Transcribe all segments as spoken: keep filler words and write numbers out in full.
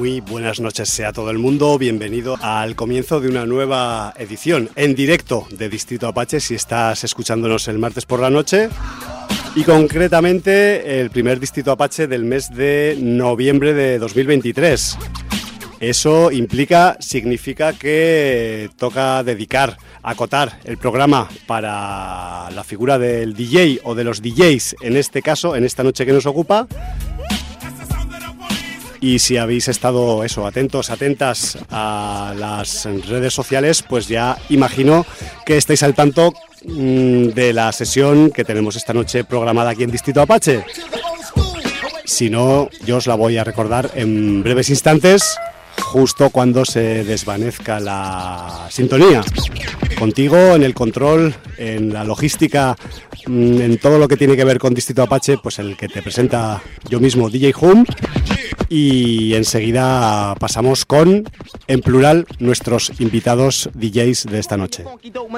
Muy buenas noches sea todo el mundo, bienvenido al comienzo de una nueva edición en directo de Distrito Apache, si estás escuchándonos el martes por la noche, y concretamente el primer Distrito Apache del mes de noviembre de dos mil veintitrés. Eso implica, significa que toca dedicar, acotar el programa para la figura del D J o de los D Js, en este caso, en esta noche que nos ocupa. Y si habéis estado eso, atentos, atentas a las redes sociales, pues ya imagino que estáis al tanto mmm, de la sesión que tenemos esta noche programada aquí en Distrito Apache. Si no, yo os la voy a recordar en breves instantes, justo cuando se desvanezca la sintonía. Contigo en el control, en la logística, en todo lo que tiene que ver con Distrito Apache, pues el que te presenta yo mismo, D J Hum. Y enseguida pasamos con, en plural, nuestros invitados D Js de esta noche.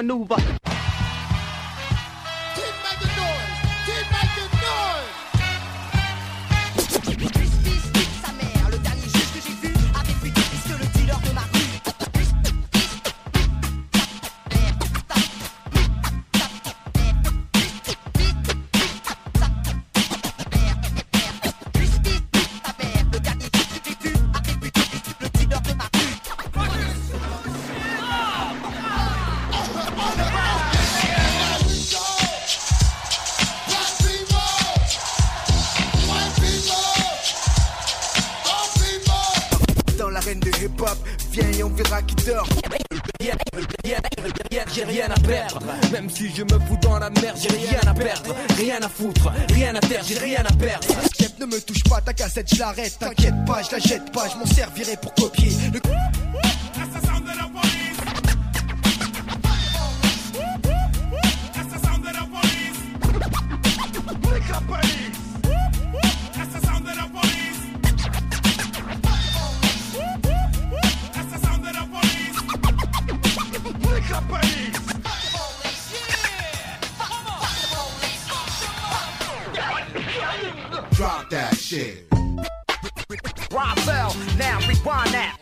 J'ai rien à perdre, même si je me fous dans la merde, j'ai rien à perdre, rien à foutre, rien à terre, j'ai rien à perdre. Chef, ne me touche pas, ta cassette, je l'arrête, t'inquiète pas, je la jette pas, je m'en servirai pour copier le... Drop that shit. Roswell, now rewind that.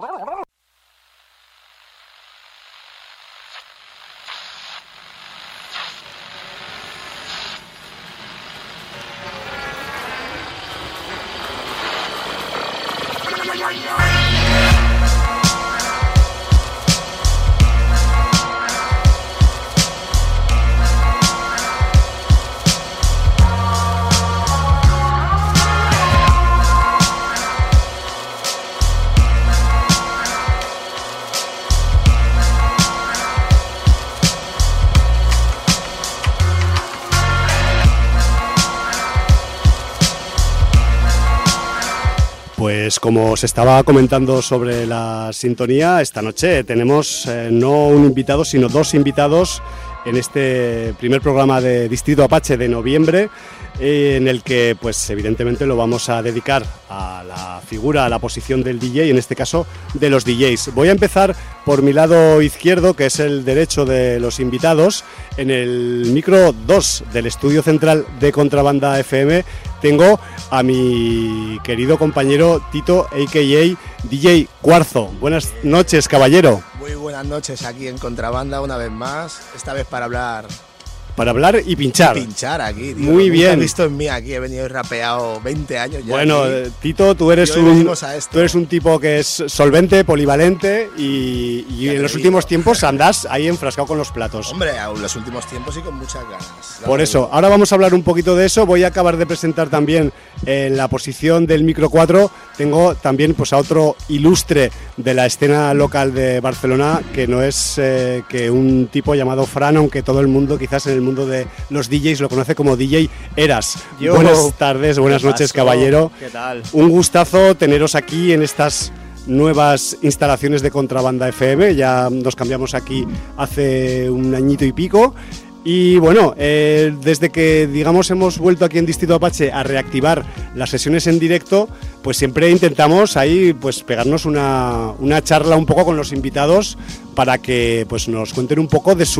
Pues como os estaba comentando sobre la sintonía, esta noche tenemos eh, no un invitado, sino dos invitados en este primer programa de Distrito Apache de noviembre, eh, en el que pues evidentemente lo vamos a dedicar a la figura, a la posición del D J, en este caso de los D Js. Voy a empezar por mi lado izquierdo, que es el derecho de los invitados. En el micro dos del estudio central de Contrabanda F M tengo a mi querido compañero Tito, a k a. D J Cuarzo. Buenas noches, caballero. Muy buenas noches aquí en Contrabanda una vez más, esta vez para hablar... Para hablar y pinchar. Y pinchar aquí, tío. Muy Nunca bien. he visto en mí aquí, he venido y rapeado veinte años ya. Bueno, aquí. Tito, tú eres, un, tú eres un tipo que es solvente, polivalente y, y en los últimos tiempos andás ahí enfrascado con los platos. Hombre, en los últimos tiempos y con muchas ganas. Por eso, ahora vamos a hablar un poquito de eso. Voy a acabar de presentar también en la posición del micro cuatro. Tengo también pues a otro ilustre de la escena local de Barcelona, que no es eh, que un tipo llamado Fran, aunque todo el mundo, quizás en el mundo de los D Js, lo conoce como D J Eras. Yo. Buenas tardes, buenas noches, caballero. ¿Qué tal? Un gustazo teneros aquí en estas nuevas instalaciones de Contrabanda F M. Ya nos cambiamos aquí hace un añito y pico. Y bueno, eh, desde que digamos hemos vuelto aquí en Distrito Apache a reactivar las sesiones en directo, pues siempre intentamos ahí pues pegarnos una, una charla un poco con los invitados para que pues nos cuenten un poco de su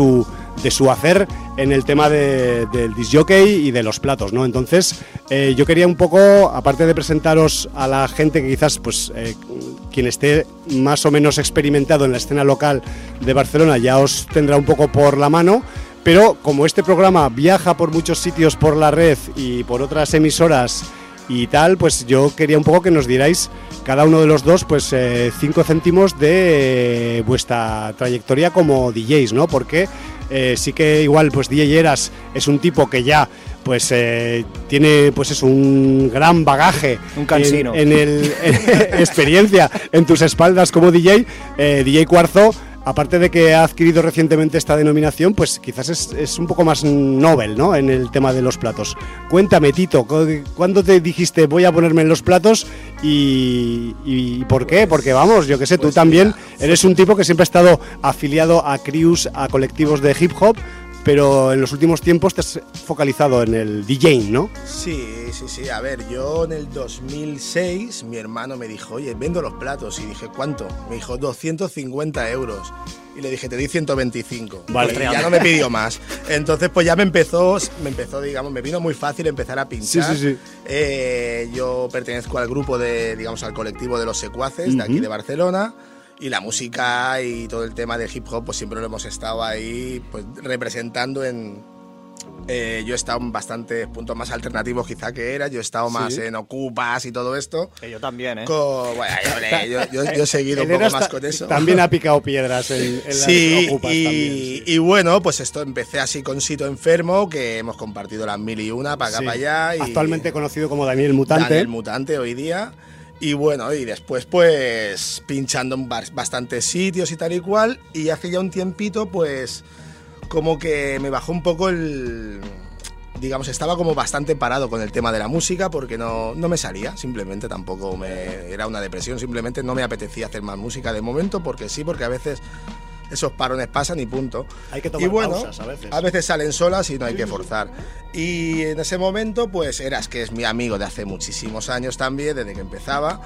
de su hacer en el tema de, del disc jockey y de los platos, ¿no? Entonces, eh, yo quería un poco, aparte de presentaros a la gente que quizás, pues, eh, quien esté más o menos experimentado en la escena local de Barcelona ya os tendrá un poco por la mano, pero como este programa viaja por muchos sitios por la red y por otras emisoras y tal, pues yo quería un poco que nos dierais cada uno de los dos pues eh, cinco céntimos de eh, vuestra trayectoria como D Js, ¿no? Porque eh, sí que igual pues D J Eras es un tipo que ya pues eh, tiene pues es un gran bagaje, un cansino en, en el en, experiencia en tus espaldas como D J. eh, D J Cuarzo, aparte de que ha adquirido recientemente esta denominación, pues quizás es, es un poco más novel, ¿no? En el tema de los platos. Cuéntame, Tito, ¿cuándo te dijiste voy a ponerme en los platos y, y por qué? Porque vamos, yo que sé, pues tú también mira, eres un tipo que siempre ha estado afiliado a crews, a colectivos de hip hop, pero en los últimos tiempos te has focalizado en el DJing, ¿no? Sí, sí, sí. A ver, yo en el dos mil seis, mi hermano me dijo, oye, vendo los platos. Y dije, ¿cuánto? Me dijo, doscientos cincuenta euros. Y le dije, te doy ciento veinticinco. Vale. Y ya no me pidió más. Entonces, pues ya me empezó, me empezó, digamos, me vino muy fácil empezar a pinchar. Sí, sí, sí. Eh, yo pertenezco al grupo de, digamos, al colectivo de los secuaces, uh-huh, de aquí de Barcelona. Y la música y todo el tema de hip hop, pues siempre lo hemos estado ahí pues, representando en... Eh, yo he estado en bastantes puntos más alternativos quizá que era, yo he estado más sí. en Ocupas y todo esto. Que yo también, ¿eh? Con, bueno, yo, yo, yo, yo he seguido un poco más con eso. También ha picado piedras en, en sí, las Ocupas y, también. Sí. Y bueno, pues esto empecé así con Sito Enfermo, que hemos compartido las mil y una para acá, sí. para allá. Y actualmente conocido como Daniel Mutante. Daniel Mutante hoy día. Y bueno, y después pues pinchando en bastantes sitios y tal y cual. Y hace ya un tiempito pues como que me bajó un poco el... Digamos, estaba como bastante parado con el tema de la música porque no, no me salía, simplemente tampoco me... Era una depresión, simplemente no me apetecía hacer más música de momento porque sí, porque a veces... Esos parones pasan y punto. Hay que tomar y bueno, pausas a veces. A veces salen solas y no hay que forzar. Y en ese momento, pues Eras, que es mi amigo de hace muchísimos años también, desde que empezaba,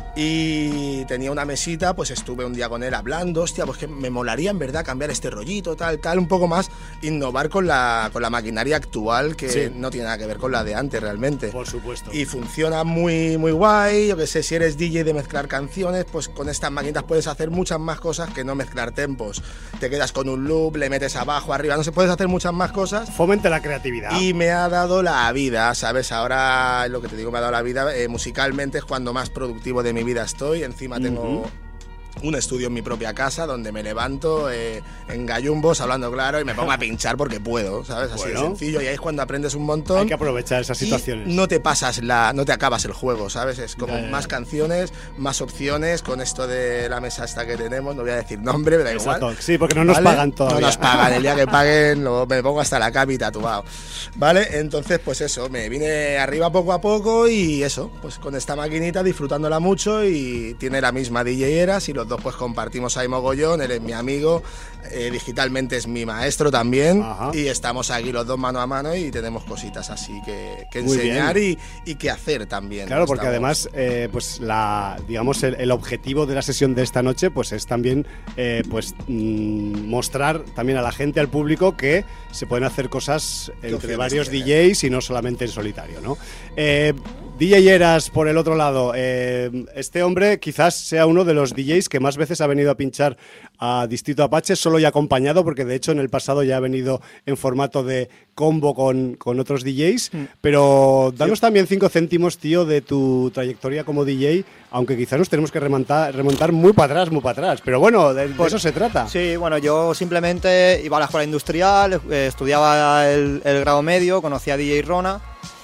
y tenía una mesita, pues estuve un día con él hablando, hostia, pues que me molaría en verdad cambiar este rollito, tal, tal, un poco más, innovar con la, con la maquinaria actual, que sí. no tiene nada que ver con la de antes realmente. Por supuesto. Y funciona muy, muy guay, yo que sé, si eres D J de mezclar canciones, pues con estas máquinas puedes hacer muchas más cosas que no mezclar tempos. Te quedas con un loop, le metes abajo, arriba, no sé, puedes hacer muchas más cosas. Fomente la creatividad. Y me ha dado la vida, ¿sabes? Ahora, lo que te digo, me ha dado la vida, eh, musicalmente es cuando más productivo de mi vida estoy. Encima tengo uh-huh. un estudio en mi propia casa donde me levanto eh, en gallumbos, hablando claro, y me pongo a pinchar porque puedo, ¿sabes? Así bueno. de sencillo. Y ahí es cuando aprendes un montón. Hay que aprovechar esas situaciones. Y no te pasas la, no te acabas el juego, ¿sabes? Es como ya, ya. más canciones, más opciones. Con esto de la mesa esta que tenemos, no voy a decir nombre, me da Exacto. igual. Sí, porque no nos ¿vale? pagan todavía. No nos pagan, el día que paguen lo, me pongo hasta la cami tatuado, ¿vale? Entonces, pues eso, me vine arriba poco a poco y eso, pues con esta maquinita disfrutándola mucho y tiene la misma D J Eras y los dos pues compartimos ahí mogollón, él es mi amigo, eh, digitalmente es mi maestro también. Ajá. Y estamos aquí los dos mano a mano y tenemos cositas así que, que enseñar y, y que hacer también. Claro, porque estamos... además, eh, pues la, digamos, el, el objetivo de la sesión de esta noche pues es también eh, pues mmm, mostrar también a la gente, al público, que se pueden hacer cosas entre varios D Js y no solamente en solitario, ¿no? Eh, D J Eras, por el otro lado, eh, este hombre quizás sea uno de los D Js que más veces ha venido a pinchar a Distrito Apache, solo y acompañado, porque de hecho en el pasado ya ha venido en formato de combo con, con otros D Js, mm. pero danos sí. también cinco céntimos, tío, de tu trayectoria como D J, aunque quizás nos tenemos que remontar, remontar muy para atrás, muy para atrás, pero bueno, de, de pues, eso se trata. Sí, bueno, yo simplemente iba a la escuela industrial, eh, estudiaba el, el grado medio, conocía a D J Rona,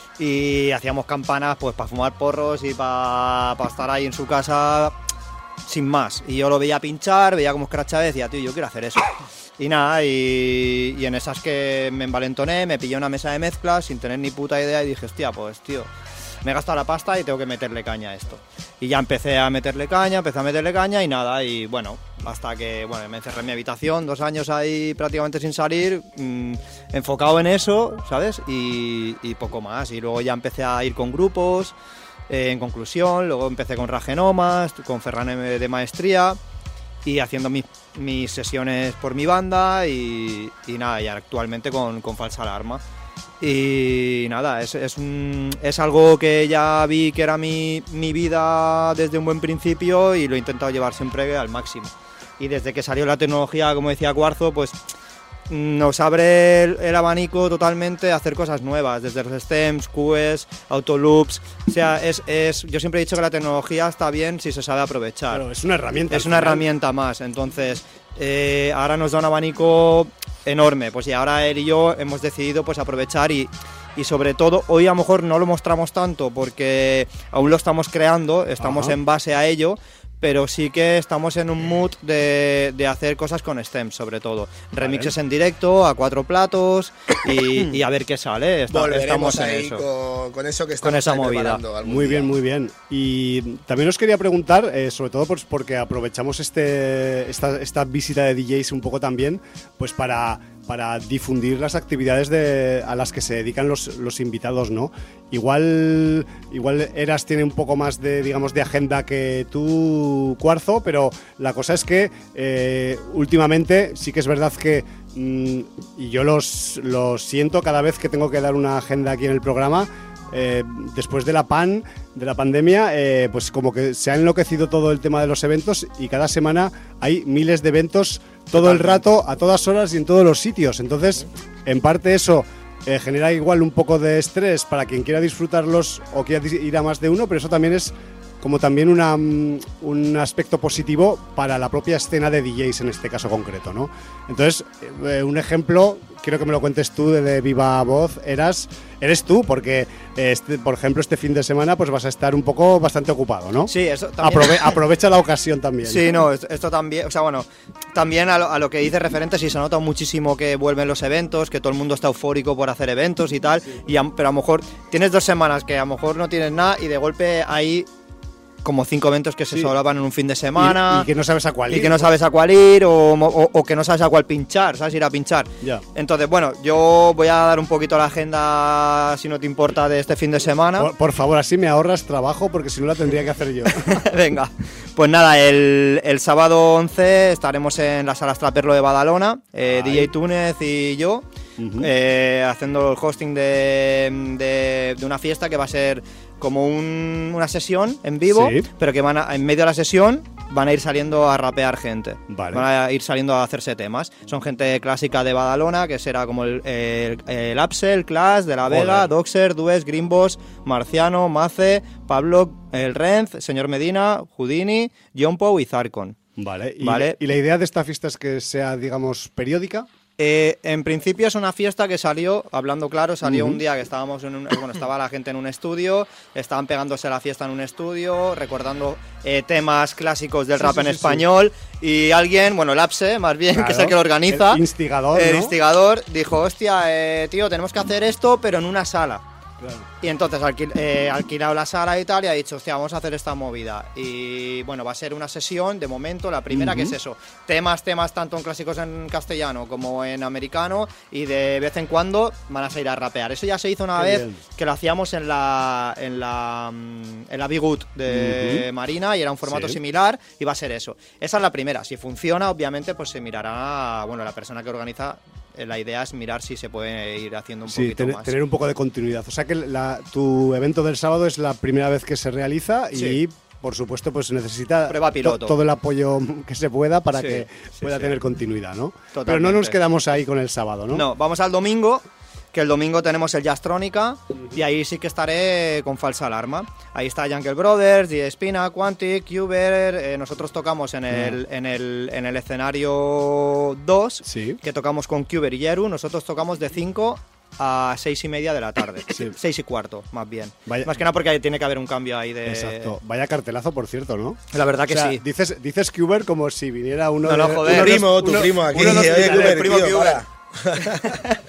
y hacíamos campanas pues para fumar porros y para pa estar ahí en su casa sin más. Y yo lo veía pinchar, veía como escrachaba y decía, tío, yo quiero hacer eso. Y nada, y, y en esas que me envalentoné, me pillé una mesa de mezclas sin tener ni puta idea y dije, hostia, pues tío, me he gastado la pasta y tengo que meterle caña a esto. Y ya empecé a meterle caña, empecé a meterle caña y nada, y bueno, hasta que bueno, me encerré en mi habitación, dos años ahí prácticamente sin salir, mmm, enfocado en eso, ¿sabes? Y, y poco más. Y luego ya empecé a ir con grupos, eh, en conclusión, luego empecé con Ragenomas, con Ferran de maestría. y haciendo mis, mis sesiones por mi banda y, y nada, y actualmente con, con Falsa Alarma. Y nada, es, es, un, es algo que ya vi que era mi, mi vida desde un buen principio y lo he intentado llevar siempre al máximo. Y desde que salió la tecnología, como decía Cuarzo, pues nos abre el, el abanico totalmente a hacer cosas nuevas, desde los stems, Q Es, autoloops. O sea, es, es, yo siempre he dicho que la tecnología está bien si se sabe aprovechar. Claro, es una herramienta. Es una herramienta más, entonces eh, ahora nos da un abanico enorme, pues y ahora él y yo hemos decidido pues aprovechar y, y sobre todo hoy a lo mejor no lo mostramos tanto porque aún lo estamos creando, estamos Ajá. en base a ello, pero sí que estamos en un mood de, de hacer cosas con stems, sobre todo. Remixes vale. en directo, a cuatro platos y, y a ver qué sale. Está, Volveremos estamos ahí en eso. Con, con eso que estamos con esa movida. Muy día. bien, muy bien. Y también os quería preguntar, eh, sobre todo pues porque aprovechamos este, esta, esta visita de D Js un poco también, pues para... para difundir las actividades de, a las que se dedican los, los invitados, ¿no? Igual, igual Eras tiene un poco más de, digamos, de agenda que tú, Cuarzo, pero la cosa es que eh, últimamente sí que es verdad que, mmm, y yo los, los siento cada vez que tengo que dar una agenda aquí en el programa, Eh, después de la pan, de la pandemia, eh, pues como que se ha enloquecido todo el tema de los eventos y cada semana hay miles de eventos todo el rato, a todas horas y en todos los sitios. Entonces, en parte eso eh, genera igual un poco de estrés para quien quiera disfrutarlos o quiera ir a más de uno, pero eso también es como también una, un aspecto positivo para la propia escena de D Js en este caso concreto, ¿no? Entonces, eh, un ejemplo, quiero que me lo cuentes tú de, de viva voz, Eras, eres tú, porque, este, por ejemplo, este fin de semana pues vas a estar un poco bastante ocupado, ¿no? Sí, eso también. Aprove- aprovecha la ocasión también. Sí, no, esto, esto también, o sea, bueno, también a lo, a lo que dice referente, sí se nota muchísimo que vuelven los eventos, que todo el mundo está eufórico por hacer eventos y tal, sí. y a, pero a lo mejor tienes dos semanas que a lo mejor no tienes nada y de golpe hay como cinco eventos que se sí. solapan en un fin de semana y, y que no sabes a cuál ir y que no sabes a cuál ir o, o, o que no sabes a cuál pinchar, sabes ir a pinchar. Ya. Entonces, bueno, yo voy a dar un poquito la agenda, si no te importa, de este fin de semana. Por, por favor, así me ahorras trabajo porque si no la tendría que hacer yo. Venga, pues nada, el, el sábado once estaremos en la sala Straperlo de Badalona, eh, D J Túnez y yo. Uh-huh. eh, haciendo el hosting de, de, de una fiesta que va a ser como un, una sesión en vivo, sí. pero que van a, en medio de la sesión van a ir saliendo a rapear gente, vale. van a ir saliendo a hacerse temas. Son gente clásica de Badalona, que será como el, el, el Apsel, Clash, De La Vega, Joder. Doxer, Dues, Greenboss, Marciano, Mace, Pablo, el Renz, Señor Medina, Houdini, Jompo y Zarkon. Vale. ¿Y, ¿Vale? ¿Y la idea de esta fiesta es que sea, digamos, periódica? Eh, en principio es una fiesta que salió, hablando claro, salió uh-huh. un día que estábamos en un, bueno, estaba la gente en un estudio, estaban pegándose la fiesta en un estudio, recordando eh, temas clásicos del sí, rap sí, en sí, español sí. y alguien, bueno, el Apse más bien, claro, que es el que lo organiza, el instigador, el ¿no? instigador dijo, hostia, eh, tío, tenemos que hacer esto pero en una sala. Claro. Y entonces alquil, eh, alquilado la sala y tal y ha dicho, hostia, vamos a hacer esta movida. Y bueno, va a ser una sesión, de momento, la primera, uh-huh. que es eso. Temas, temas tanto en clásicos en castellano como en americano y de vez en cuando van a salir a rapear. Eso ya se hizo una Qué vez bien. que lo hacíamos en la en la, en la Bigut de uh-huh. Marina y era un formato sí. similar y va a ser eso. Esa es la primera. Si funciona, obviamente, pues se mirará, bueno, la persona que organiza. La idea es mirar si se puede ir haciendo un sí, poquito ten, más. Tener un poco de continuidad. O sea que la, tu evento del sábado es la primera vez que se realiza sí. y, por supuesto, pues necesita Prueba piloto. To, todo el apoyo que se pueda para sí, que sí, pueda sí. tener continuidad, ¿no? Totalmente. Pero no nos quedamos ahí con el sábado, ¿no? No, vamos al domingo, que el domingo tenemos el Jazztrónica uh-huh. y ahí sí que estaré con Falsa Alarma. Ahí está Jungle Brothers, D J Spina, Quantic, Cuber, eh, nosotros tocamos en el, uh-huh. en el, en el escenario dos, sí. que tocamos con Cuber y Yeru, nosotros tocamos de cinco a seis y media de la tarde, sí. seis y cuarto, más bien. Vaya. Más que nada porque tiene que haber un cambio ahí de... Exacto. Vaya cartelazo, por cierto, ¿no? La verdad que o sea, sí. Dices, dices Cuber como si viniera uno no, no, de... joder. Tu primo, uno, tu primo aquí. Uno Oye, Cuber, primo tío, Cuber.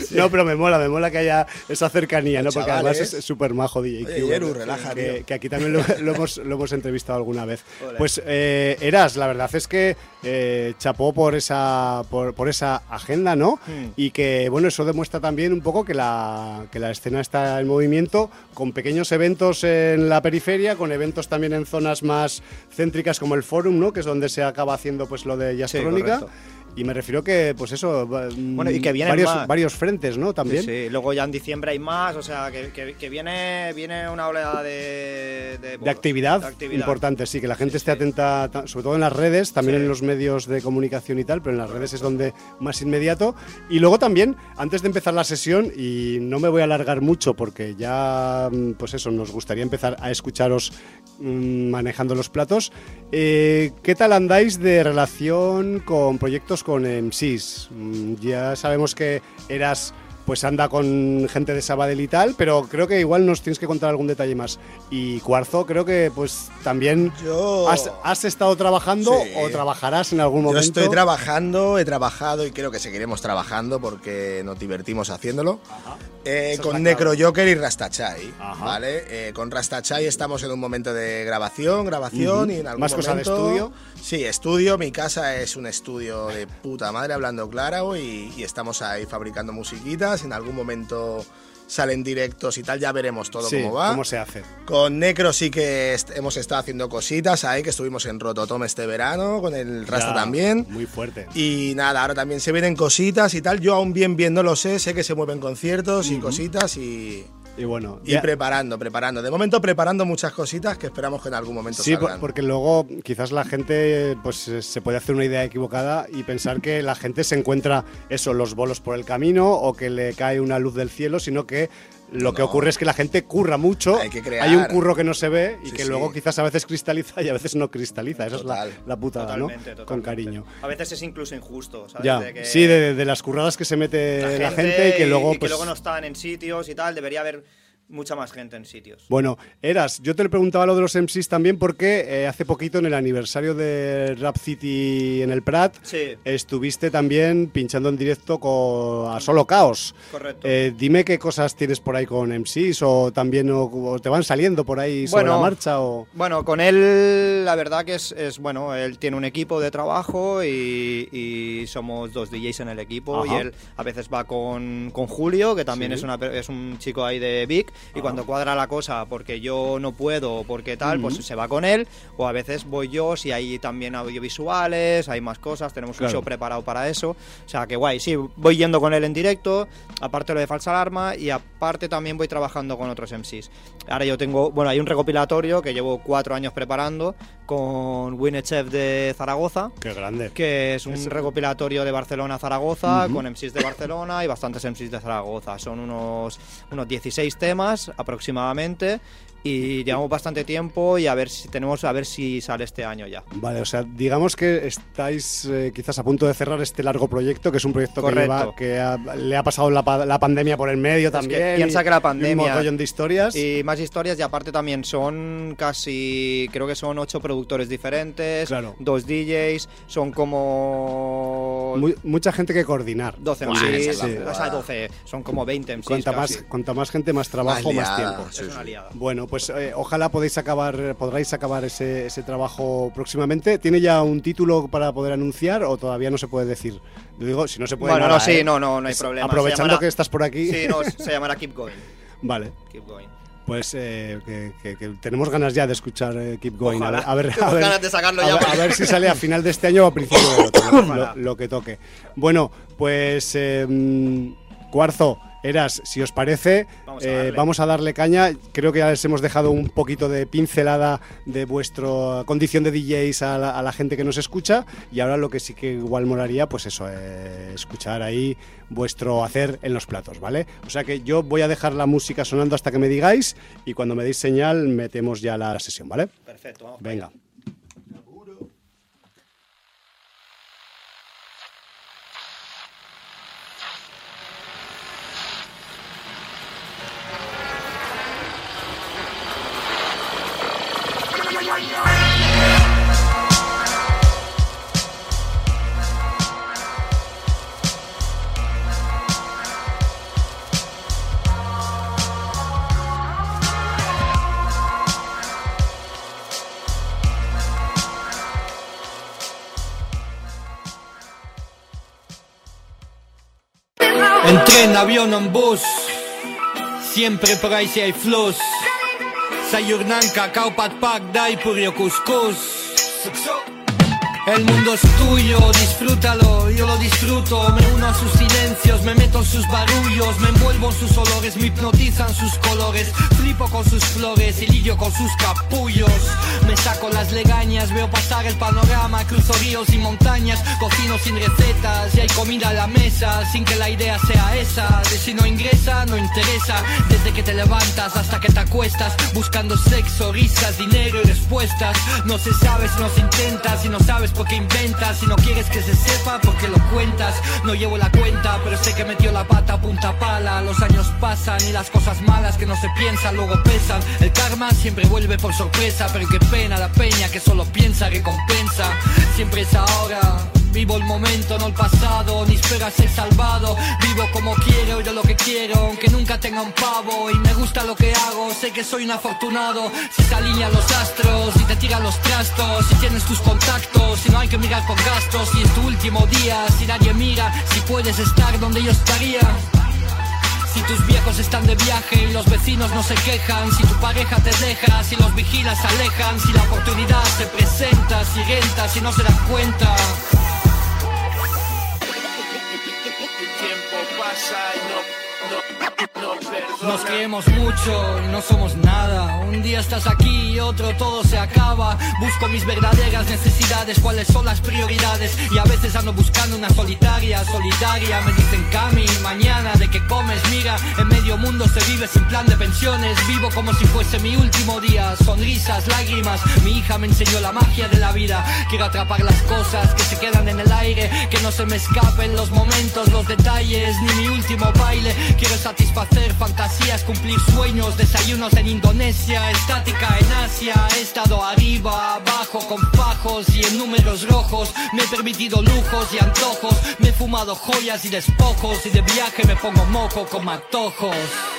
No, pero me mola, me mola que haya esa cercanía, ¿no? Porque chaval, además ¿eh? es súper majo D J Oye, Q. Yeru, relaja, que, tío. que aquí también lo, lo hemos, lo hemos entrevistado alguna vez. Ole. Pues eh, Eras, la verdad es que eh, chapó por esa, por, por esa agenda, ¿no? Hmm. Y que, bueno, eso demuestra también un poco que la, que la escena está en movimiento, con pequeños eventos en la periferia, con eventos también en zonas más céntricas como el Forum, ¿no? Que es donde se acaba haciendo pues lo de Jazz Sí, Crónica. correcto. Y me refiero que, pues eso, Bueno, y que vienen varios, más. varios frentes, ¿no? También. Sí, sí, luego ya en diciembre hay más, o sea, que, que, que viene, viene una oleada de... De, De actividad, de actividad. importante, sí, que la gente Sí, esté sí. atenta, ta- sobre todo en las redes, también Sí. en los medios de comunicación y tal, pero en las redes es donde más inmediato. Y luego también, antes de empezar la sesión, y no me voy a alargar mucho porque ya, mm, pues eso, nos gustaría empezar a escucharos mm, manejando los platos, eh, ¿qué tal andáis de relación con proyectos con M Cs? Mm, ya sabemos que eras... pues anda con gente de Sabadell y tal, pero creo que igual nos tienes que contar algún detalle más. Y Cuarzo, creo que pues también Yo- has, has estado trabajando Sí. o trabajarás en algún Yo momento. estoy trabajando, he trabajado y creo que seguiremos trabajando porque nos divertimos haciéndolo. Eh, Eso es con la Necro Joker y Rastachai, Ajá. ¿vale? Eh, con Rastachai estamos en un momento de grabación, grabación Ujú. y en algún ¿Más cosa de momento- estudio? Sí, estudio. Mi casa es un estudio de puta madre, hablando claro, y, y estamos ahí fabricando musiquitas. En algún momento salen directos y tal, ya veremos todo Sí, cómo va. cómo se hace. Con Necro sí que est- hemos estado haciendo cositas ahí, que estuvimos en Rototom este verano, con el Rasta Ya, también. Muy fuerte. Y nada, ahora también se vienen cositas y tal. Yo aún bien bien no lo sé, sé que se mueven conciertos y cositas y, Y bueno, y ya- preparando, preparando. De momento preparando muchas cositas que esperamos que en algún momento sí, por- salgan. porque luego quizás la gente pues eh, se puede hacer una idea equivocada y pensar que la gente se encuentra eso, los bolos por el camino o que le cae una luz del cielo, sino que lo que No. ocurre es que la gente curra mucho, Hay que crear. hay un curro que no se ve y Sí, que sí. luego quizás a veces cristaliza y a veces no cristaliza. Esa Total. es la, la putada, Totalmente, ¿no? totalmente. Con cariño. A veces es incluso injusto, ¿sabes? Ya, De que sí, de, de las curradas que se mete la gente, y que luego, y que pues, luego no están en sitios y tal. Debería haber mucha más gente en sitios. Bueno, Eras, yo te le preguntaba lo de los M Cs también porque eh, hace poquito en el aniversario de Rap City en el Prat Sí. estuviste también pinchando en directo con, a Solo Caos. Correcto. Eh, dime qué cosas tienes por ahí con M Cs o también o, o te van saliendo por ahí sobre Bueno, la marcha o... Bueno, con él la verdad que es, es bueno, él tiene un equipo de trabajo y, y somos dos D Js en el equipo. Ajá. Y él a veces va con, con Julio, que también Sí. es, una, per- es un chico ahí de Vic, y cuando cuadra la cosa porque yo no puedo o porque tal, pues se va con él, o a veces voy yo si hay también audiovisuales, hay más cosas, tenemos Claro. un show preparado para eso. O sea que guay, sí, voy yendo con él en directo, aparte lo de Falsa Alarma, y aparte también voy trabajando con otros M Cs. Ahora yo tengo, bueno, hay un recopilatorio que llevo cuatro años preparando con Winechef de Zaragoza, Qué grande. que es un Eso. recopilatorio de Barcelona-Zaragoza, Ujú. con M Cs de Barcelona y bastantes M Cs de Zaragoza. Son unos, unos dieciséis temas aproximadamente, y llevamos bastante tiempo y a ver si tenemos a ver si sale este año ya. Vale, o sea, digamos que estáis eh, quizás a punto de cerrar este largo proyecto, que es un proyecto que, Correcto. lleva, que ha- le ha pasado la, pa- la pandemia por el medio que también. piensa y- que la y un pandemia- mogollón de historias. Y más historias, y aparte también son casi, creo que son ocho productores diferentes, Claro. dos D Js, son como Mu- mucha gente que coordinar. doce Buah, M Cs, esa es la o sea, jugada. doce, son como veinte M Cs Cuanta casi. más, cuanta más gente, más trabajo, Más más, liada. tiempo. Sí, Es una sí. liada. Bueno, pues eh, ojalá podéis acabar, podráis acabar ese, ese trabajo próximamente. ¿Tiene ya un título para poder anunciar o todavía no se puede decir? Yo digo, si no se puede Bueno, nada, no, sí, ¿eh? no, no, no hay Es- problema. Se Aprovechando llamará- que estás por aquí. Sí, no, se llamará Keep Going. Vale. Keep Going. Pues eh, que, que- que tenemos ganas ya de escuchar eh, Keep Going. Ojalá. A ver, a ver, Tengo a ver- ganas de sacarlo a ya ver- porque- a ver si sale a final de este año o a principio del otro, lo, Ojalá. lo- lo que toque. Bueno, pues eh, mm, Cuarzo, Eras, si os parece, Vamos a eh, darle. vamos a darle caña. Creo que ya les hemos dejado un poquito de pincelada de vuestra condición de D Js a la, a la gente que nos escucha, y ahora lo que sí que igual molaría, pues eso, eh, escuchar ahí vuestro hacer en los platos, ¿vale? O sea que yo voy a dejar la música sonando hasta que me digáis, y cuando me deis señal metemos ya la sesión, ¿vale? Perfecto, vamos. Venga. En tren, avión o en bus, siempre por ahí si hay flus. Sayurnan, cacao, pat pak, dai, purio, cuscús. El mundo es tuyo, disfrútalo, yo lo disfruto. Me uno a sus silencios, me meto en sus barullos, me envuelvo en sus olores, me hipnotizan sus colores. Flipo con sus flores y lidio con sus capullos. Me saco las legañas, veo pasar el panorama, cruzo ríos y montañas, cocino sin recetas y hay comida a la mesa, sin que la idea sea esa, de si no ingresa, no interesa. Desde que te levantas hasta que te acuestas, buscando sexo, risas, dinero y respuestas. No se sabe si no se intenta, si no sabes porque inventas, si no quieres que se sepa porque lo cuentas. No llevo la cuenta, pero sé que metió la pata a punta pala. Los años pasan y las cosas malas que no se piensan luego pesan. El karma siempre vuelve por sorpresa, pero qué pena la peña que solo piensa recompensa. Siempre es ahora, vivo el momento, no el pasado, ni espero a ser salvado. Vivo como quiero y de lo que quiero, aunque nunca tenga un pavo. Y me gusta lo que hago, sé que soy un afortunado. Si se alinean los astros, si te tiran los trastos, si tienes tus contactos, si no hay que mirar con gastos. Si es tu último día, si nadie mira, si puedes estar donde yo estaría. Si tus viejos están de viaje y los vecinos no se quejan, si tu pareja te deja, si los vigilas se alejan, si la oportunidad se presenta, si rentas, si no se das cuenta. Nos creemos mucho y no somos nada. Un día estás aquí y otro todo se acaba. Busco mis verdaderas necesidades, cuáles son las prioridades. Y a veces ando buscando una solitaria, solitaria. Me dicen Cami, mañana de qué comes. Mira, en medio mundo se vive sin plan de pensiones. Vivo como si fuese mi último día. Sonrisas, lágrimas, mi hija me enseñó la magia de la vida. Quiero atrapar las cosas que se quedan en el aire, que no se me escapen los momentos, los detalles, ni mi último baile. Quiero satisfacer fantasías, cumplir sueños, desayunos en Indonesia, estática en Asia. He estado arriba, abajo, con fajos y en números rojos. Me he permitido lujos y antojos, me he fumado joyas y despojos, y de viaje me pongo moco con matojos.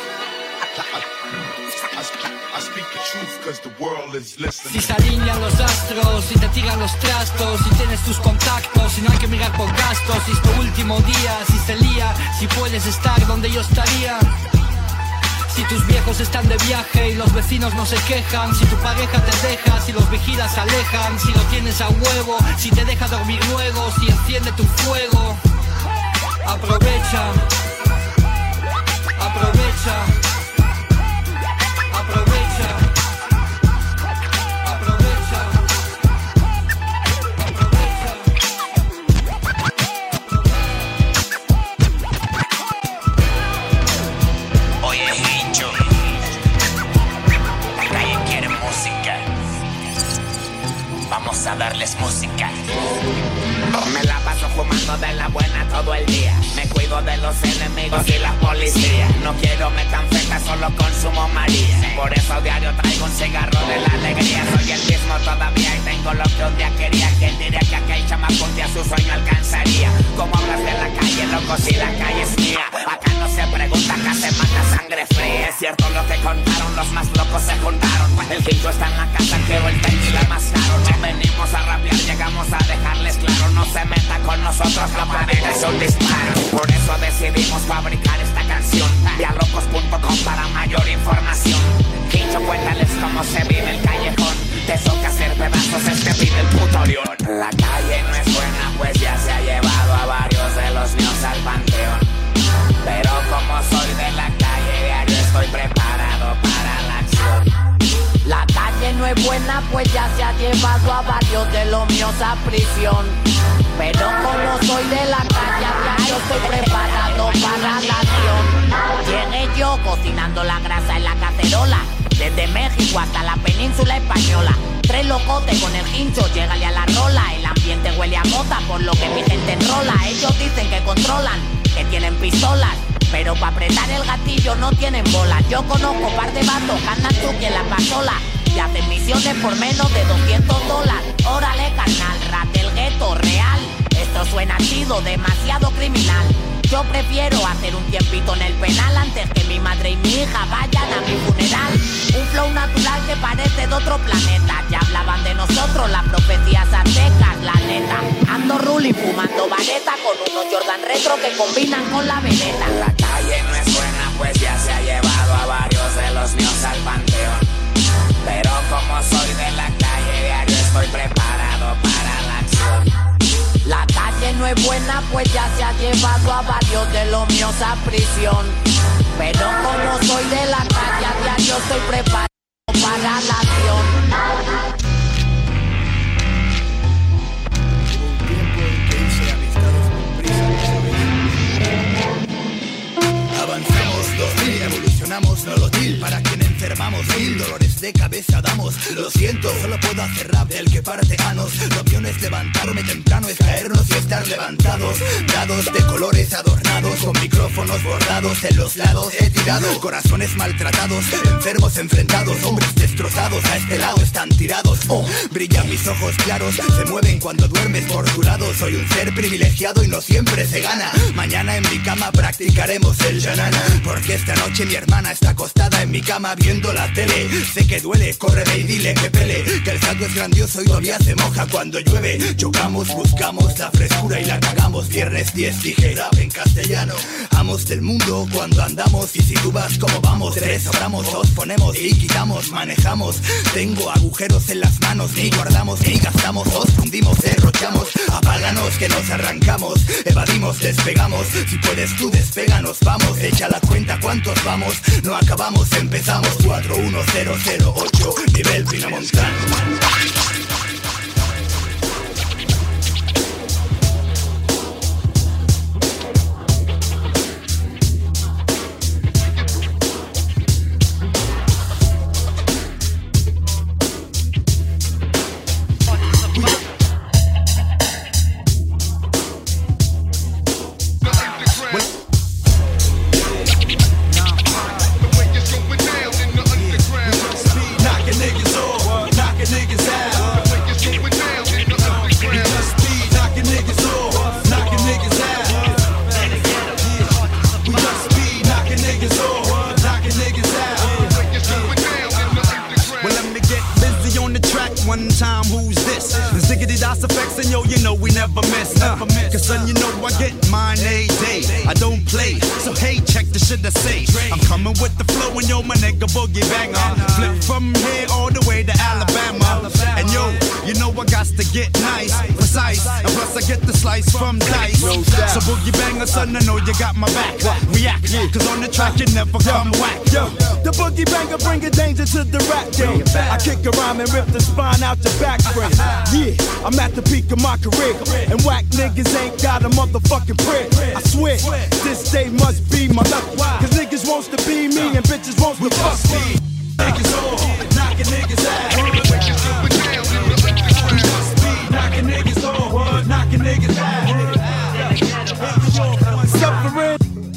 Si se alinean los astros, si te tiran los trastos, si tienes tus contactos, si no hay que mirar por gastos, si es tu último día, si se lía, si puedes estar donde yo estaría. Si tus viejos están de viaje y los vecinos no se quejan, si tu pareja te deja, si los vigilas se alejan, si lo tienes a huevo, si te deja dormir luego, si enciende tu fuego. Aprovecha, aprovecha, aprovecha, aprovecha, aprovecha. Oye, Hincho, la calle quiere música. Vamos a darles música. Me la paso fumando de la buena todo el día. Me cuido de los enemigos y la policía. No quiero metanfetas, solo consumo María. Por eso a diario traigo un cigarro de la alegría. Soy el mismo todavía y tengo lo que un día quería. ¿Quién diría que aquel chamaco un día su sueño alcanzaría? Como hablas de la calle, loco, si la calle es mía. Acá no se pregunta, acá se mata sangre fría. Es cierto lo que contaron, los más locos se juntaron. El quinto está en la casa, quiero el tequila más caro. No venimos a rapear, llegamos a dejarles claro. No se meta con nosotros, la manera es un disparo. Por eso decidimos fabricar esta canción. Dialocos punto com para mayor información. Quincho, cuéntales cómo se vive el callejón. Te toca hacer pedazos, este vive el puto Orión. La calle no es buena, pues ya se ha llevado a varios de los míos al panteón. Pero como soy de la calle, diario estoy preparado para la acción. La calle no es buena, pues ya se ha llevado a varios de los míos a prisión. Pero como soy de la calle, yo estoy preparado para la acción. Llegué yo cocinando la grasa en la cacerola, desde México hasta la península española. Tres locotes con el hincho, llégale a la rola. El ambiente huele a mota, por lo que mi gente enrola. Ellos dicen que controlan, que tienen pistolas, pero para apretar el gatillo no tienen bolas. Yo conozco par de vatos que andan tuqui en la pasola y hacen misiones por menos de doscientos dólares. Órale, carnal, rap del gueto real. Esto suena chido, demasiado criminal. Yo prefiero hacer un tiempito en el penal antes que mi madre y mi hija vayan a mi funeral. Un flow natural que parece de otro planeta. Ya hablaban de nosotros las profecías aztecas, la neta. Ando ruling fumando vareta con unos Jordan retro que combinan con la venena. La calle no es buena, pues ya se ha llevado a varios de los míos al panteón. Pero como soy de la calle, diario estoy preparado para la acción. La calle no es buena, pues ya se ha llevado a varios de los míos a prisión. Pero como soy de la calle, a diario estoy preparado para la acción. Avanzamos dos mil, evolucionamos no lo til. Para quien enfermamos mil dolores de cabeza damos. Lo siento, solo puedo hacer rap del que parte anos. Lo mío no es levantarme temprano, es caernos y estar levantados. Dados de colores adornados, con micrófonos bordados en los lados. He tirado corazones maltratados, enfermos enfrentados, hombres destrozados. A este lado están tirados. Oh, brillan mis ojos claros, se mueven cuando duermes por tu lado. Soy un ser privilegiado y no siempre se gana. Mañana en mi cama practicaremos el yanana, porque esta noche mi hermana está acostada en mi cama viendo la tele. Sé que duele, córreme y dile que pele, que el salto es grandioso y todavía se moja cuando llueve. Chocamos, buscamos la frescura y la cagamos. Viernes diez dije rap en castellano. Amos del mundo cuando andamos, y si tú vas como vamos, tres sobramos, dos ponemos y quitamos, manejamos. Tengo agujeros en las manos, ni guardamos ni gastamos, dos fundimos, derrochamos. Apáganos que nos arrancamos, evadimos, despegamos. Si puedes tú despéganos, vamos, echa la cuenta cuántos vamos. No acabamos, empezamos. Cuatro uno cero cero ocho, nivel Pinamontano. One time, who's this? The ziggity das effects, and yo, you know we never miss. Uh, Cause son, you know I get mine a day. I don't play, so hey, check the shit I say. I'm coming with the flow, and yo, my nigga boogie banger. Flip from here all the way to Alabama. And yo, you know I got to get nice, precise, and plus I get the slice from dice. So boogie banger, son, I know you got my back. React, cause on the track you never come whack. Yo, the boogie banger bringing danger to the rap game. I kick a rhyme and rip the spine out your back frame. Yeah, I'm at the peak of my career, and whack niggas ain't got a motherfucking prayer. I swear, this day must be my luck. Cause niggas wants to be me and bitches wants to fuck me. Niggas on, knocking niggas out. Knocking niggas on, knocking niggas out. Suffering.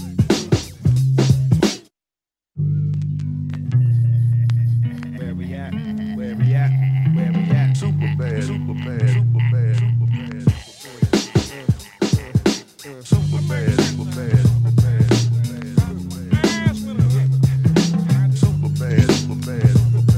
Where we at? Where we at? Where we at? Super bad, super bad, super bad, super bad, super bad, super bad, super bad, super bad,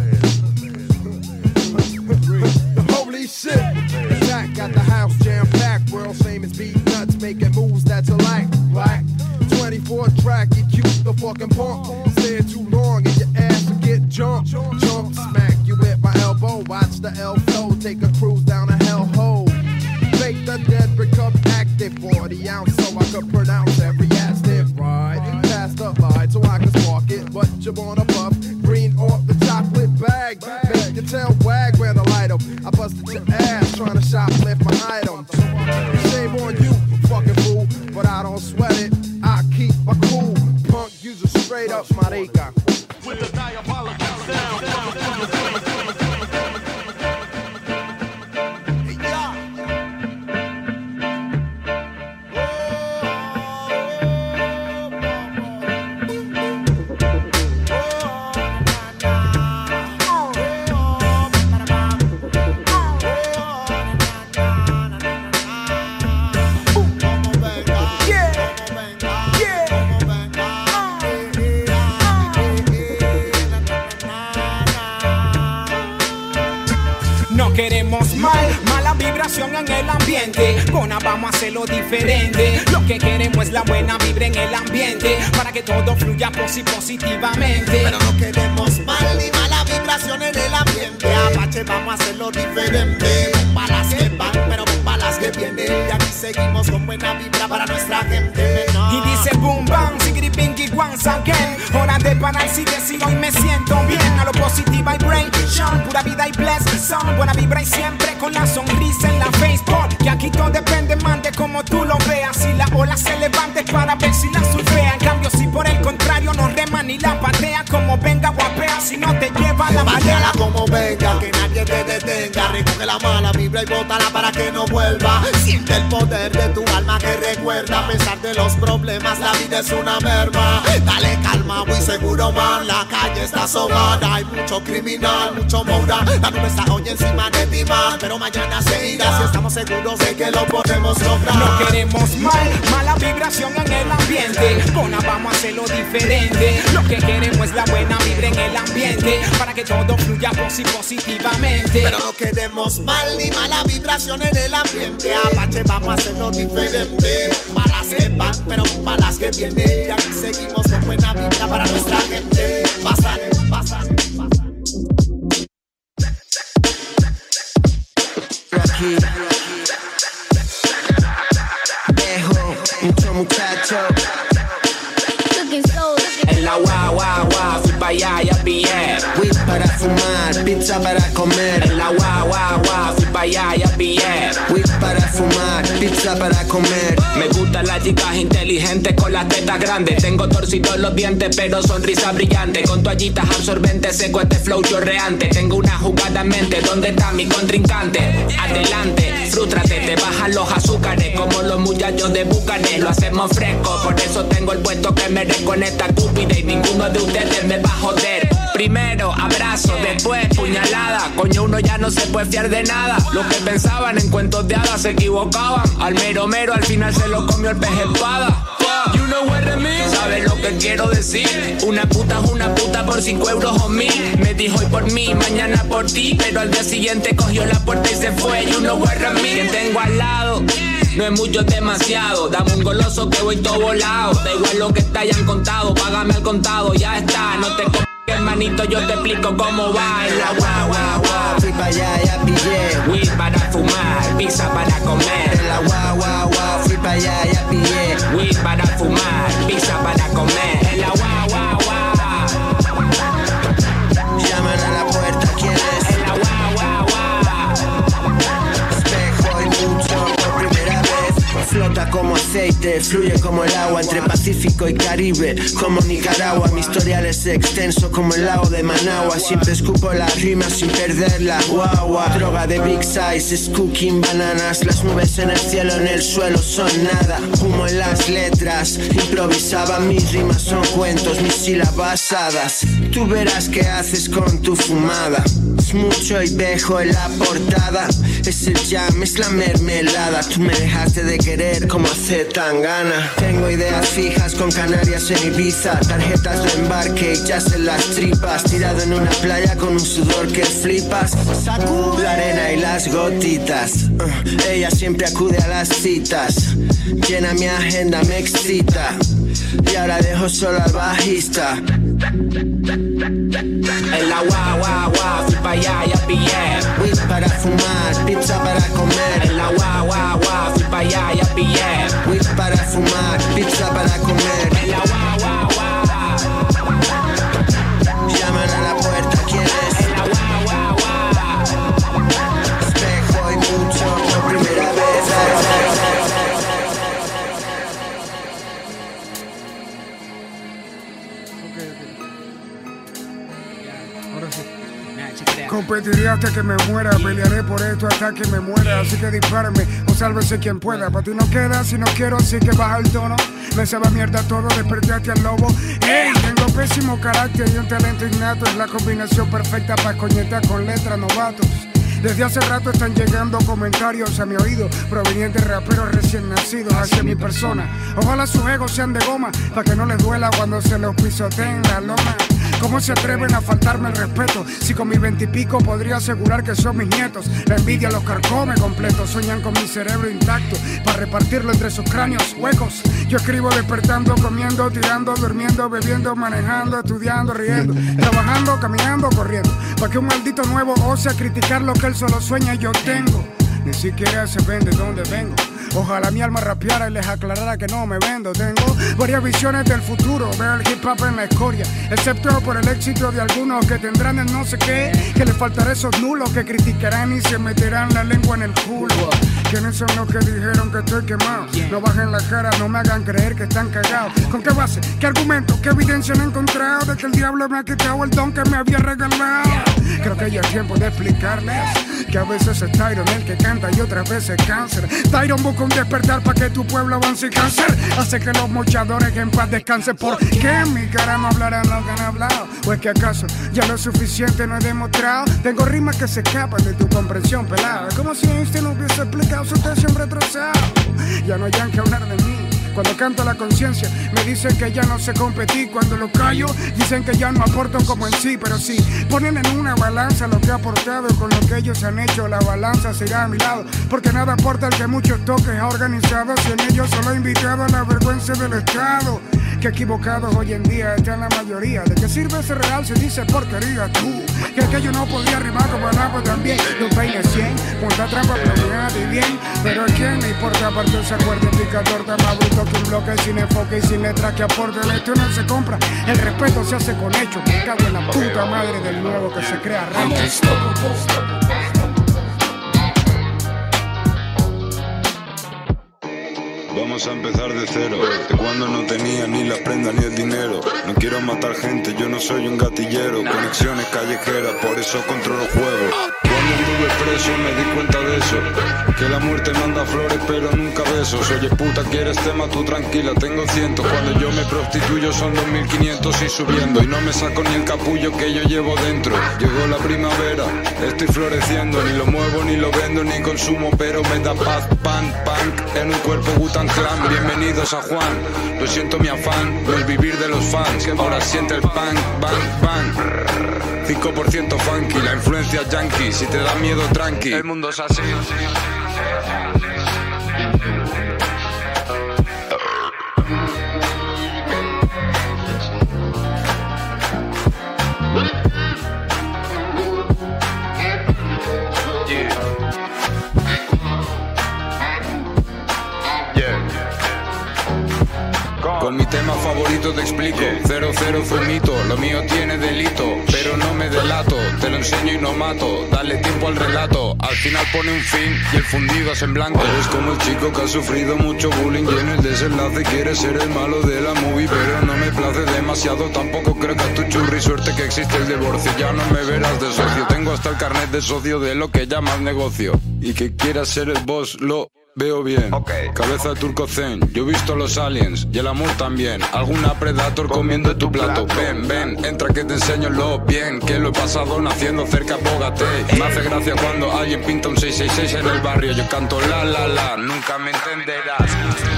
holy shit! Jack got the house jam packed, world famous beat nuts, making moves that's a lack, black. twenty-four track, you cute the fucking punk. Stay too long and your ass will get jumped. Jump, smack you with my elbow. Watch the L flow, take a cruise down a hell hole. Make the dead become active, forty ounce, so I could pronounce every active ride. Pass the line so I can spark it, but you wanna puff green off the chocolate bag. Make your tail wag when I light 'em. I busted your ass trying to shoplift my item. Shame on you, fucking fool, but I don't sweat it. I keep my cool. Punk, use a straight up marica. With the diabolical sound. vibración en el ambiente. Bona, vamos a hacerlo diferente. Lo que queremos es la buena vibra en el ambiente, para que todo fluya posi positivamente. Pero no queremos mal ni mala vibración en el ambiente. Apache, vamos a hacerlo diferente. Para las que van, pero para las que vienen. Y aquí seguimos con buena vibra para nuestra gente. No. Y dice boom bang, sigri pinky once again. Hora de parar, si decido y me siento bien. A lo positiva y vibration, pura vida y blessing. Buena vibra y siempre con la sonrisa en la Facebook. Que aquí todo depende más de cómo tú lo veas. Si la ola se levante para ver si la surfea. En cambio, si por el contrario no rema ni la patea, como venga guapea, si no te lleva la marea. Como venga, que nadie te detenga. Recoge la mala vibra y bótala para que no vuelva. Siente el poder de tu alma que recuerda. A pesar de los problemas, la vida es una merma. Dale calma, muy seguro, man. La calle está sobrada, hay mucho criminal, mucho moura. La nube está hoy encima de ti, man, pero mañana se irá. Si estamos seguros de que lo podemos lograr. No queremos mal, mala vibración en el ambiente. Bona, vamos a hacerlo diferente. Lo que queremos es la buena vibra en el ambiente, para que todo fluya posi positivamente. Pero no queremos mal ni mala vibración en el ambiente. Apache, vamos a hacerlo diferente. Para las que van, pero para las que vienen. Y aquí seguimos con buena vibra para nuestra gente. Pasan, pasan, pasan. Aquí dejo mucho muchacho. En la guau guau guau, fui pa' allá, ya pillé. Weed para fumar, pizza para comer. En la guau guau guau, fui pa' allá, ya pillé. Weed para fumar, pizza para comer. Me gustan las chicas inteligentes con las tetas grandes. Tengo torcidos los dientes, pero sonrisa brillante. Con toallitas absorbentes, seco este flow chorreante. Tengo una jugada en mente, ¿dónde está mi contrincante? Adelante, frústrate, te bajan los azúcares. Como los muchachos de Bucanes, lo hacemos fresco. Por eso tengo el puesto que merezco en esta cúpida. Y ninguno de ustedes me va a joder. Primero abrazo, después puñalada. Coño, uno ya no se puede fiar de nada. Los que pensaban en cuentos de hadas se equivocaban. Al mero mero al final se lo comió el pez espada. You know what I mean? ¿Sabes lo que quiero decir? Una puta es una puta por cinco euros o mil. Me dijo hoy por mí, mañana por ti. Pero al día siguiente cogió la puerta y se fue. You know what I mean? Quien tengo al lado no es mucho, es demasiado. Dame un goloso que voy todo volado. Da igual lo que te hayan contado, págame al contado, ya está. No te compliques, hermanito, yo te explico cómo va. En la guau guau guau, fui pa' allá, ya pillé. Weed para fumar, pizza para comer. En la guau guau guau, fui pa' allá, ya pillé. Weed para fumar, pizza para comer. En la guau guau guau. Llaman a la puerta, ¿quién es? En la guau guau guau. Espejo y mucho por primera vez. Flota como aceite, fluye como el agua entre Pacífico y Caribe, como Nicaragua. Mi historial es extenso como el lago de Managua. Siempre escupo las rimas sin perder la guagua. Droga de big size, es cooking bananas. Las nubes en el cielo, en el suelo son nada. Humo en las letras, improvisaba. Mis rimas son cuentos, mis sílabas hadas. Tú verás qué haces con tu fumada. Es mucho y dejo en la portada. Es el jam, es la mermelada. Tú me dejaste de querer como hace tan gana. Tengo ideas fijas con Canarias en Ibiza. Tarjetas de embarque y jazz en las tripas. Tirado en una playa con un sudor que flipas. Sacudo la arena y las gotitas. uh, Ella siempre acude a las citas. Llena mi agenda, me excita. Y ahora dejo solo al bajista. En la guau guau guau, fui pa' allá, ya pillé. Weed para fumar, pizza para comer. En la guau guau guau, fui pa' allá, ya pillé. Weed para fumar, pizza para comer. En la guau guau guau. Llaman a la puerta, ¿quién es? En la guau guau guau. Espejo y mucho por primera vez. Competiré hasta que me muera, pelearé por esto hasta que me muera. Así que dispárame o sálvese quien pueda. Para ti no queda, si no quiero, así que baja el tono. Me sabe mierda todo, despertaste al lobo. Ey, tengo pésimo carácter y un talento innato. Es la combinación perfecta para coñetar con letras novatos. Desde hace rato están llegando comentarios a mi oído provenientes de raperos recién nacidos hacia mi persona. Ojalá sus egos sean de goma para que no les duela cuando se los pisoteen la loma. ¿Cómo se atreven a faltarme el respeto? Si con mis veintipico podría asegurar que son mis nietos. La envidia los carcome completo, sueñan con mi cerebro intacto para repartirlo entre sus cráneos huecos. Yo escribo despertando, comiendo, tirando, durmiendo, bebiendo, manejando, estudiando, riendo, trabajando, caminando, corriendo, para que un maldito nuevo ose a criticar lo que él solo sueña y yo tengo. Ni siquiera se ven de dónde vengo. Ojalá mi alma rapeara y les aclarara que no me vendo. Tengo varias visiones del futuro, veo el hip hop en la escoria, excepto por el éxito de algunos que tendrán el no sé qué, que les faltará esos nulos que criticarán y se meterán la lengua en el culo. ¿Quiénes son los que dijeron que estoy quemado? No bajen la cara, no me hagan creer que están cagados. ¿Con qué base? ¿Qué argumento? ¿Qué evidencia han encontrado de que el diablo me ha quitado el don que me había regalado? Creo que ya es tiempo de explicarles que a veces es Tyron el que canta y otras veces cáncer. Tyron busca un despertar para que tu pueblo avance y cáncer. Hace que los mochadores en paz descansen. ¿Por qué en mi cara no hablarán lo que han hablado? ¿O es que acaso ya lo suficiente no he demostrado? Tengo rimas que se escapan de tu comprensión pelada, como si Einstein no hubiese explicado su tesis retrasado. Ya no hayan que hablar de mí. Cuando canto la conciencia me dicen que ya no sé competir. Cuando lo callo dicen que ya no aporto como en sí. Pero sí, ponen en una balanza lo que he aportado con lo que ellos han hecho. La balanza se irá a mi lado, porque nada aporta el que muchos toques ha organizado. Si en ellos solo he invitado a la vergüenza del Estado. Que equivocados hoy en día están la mayoría. ¿De qué sirve ser real si dice porquería tú? Que aquello no podía rimar como el agua también. Los peines cien, monta trampa, planeada y bien. Pero a quién le importa aparte ese fuerte picador de más bruto que un bloque sin enfoque y sin letras que aporte. Esto no se compra, el respeto se hace con hechos. Me cago en la puta madre del nuevo que se crea rancho. Vamos a empezar de cero, de cuando no tenía ni las prendas ni el dinero. No quiero matar gente, yo no soy un gatillero. Conexiones callejeras, por eso controlo juegos. Cuando estuve preso me di cuenta de eso, que la muerte manda flores pero nunca besos. Oye puta, ¿quieres tema? Tú tranquila, tengo cientos. Cuando yo me prostituyo son dos mil quinientos y subiendo. Y no me saco ni el capullo que yo llevo dentro. Llegó la primavera, estoy floreciendo. Ni lo muevo, ni lo vendo, ni consumo, pero me da paz, pan, punk en un cuerpo Wu-Tang Clan. Bienvenidos a Juan, lo siento mi afán, no es vivir de los fans. Ahora siente el punk, bang, bang. cinco por ciento funky, la influencia yankee. Si te da miedo, tranqui, el mundo es así. Con mi tema favorito te explico, cero cero fue un mito, lo mío tiene delito, pero no me delato, te lo enseño y no mato, dale tiempo al relato, al final pone un fin y el fundido es en blanco. Eres como el chico que ha sufrido mucho bullying y en el desenlace quiere ser el malo de la movie, pero no me place demasiado, tampoco creo que a tu churri, suerte que existe el divorcio, ya no me verás de socio, tengo hasta el carnet de socio de lo que llamas negocio, y que quieras ser el boss lo veo bien, okay. Cabeza de turco zen, yo he visto los aliens y el amor también. Alguna predator comiendo tu plato. Ven, ven, entra que te enseño lo bien que lo he pasado naciendo cerca Bogate. Me hace gracia cuando alguien pinta un seis seis seis en el barrio. Yo canto la la la, nunca me entenderás.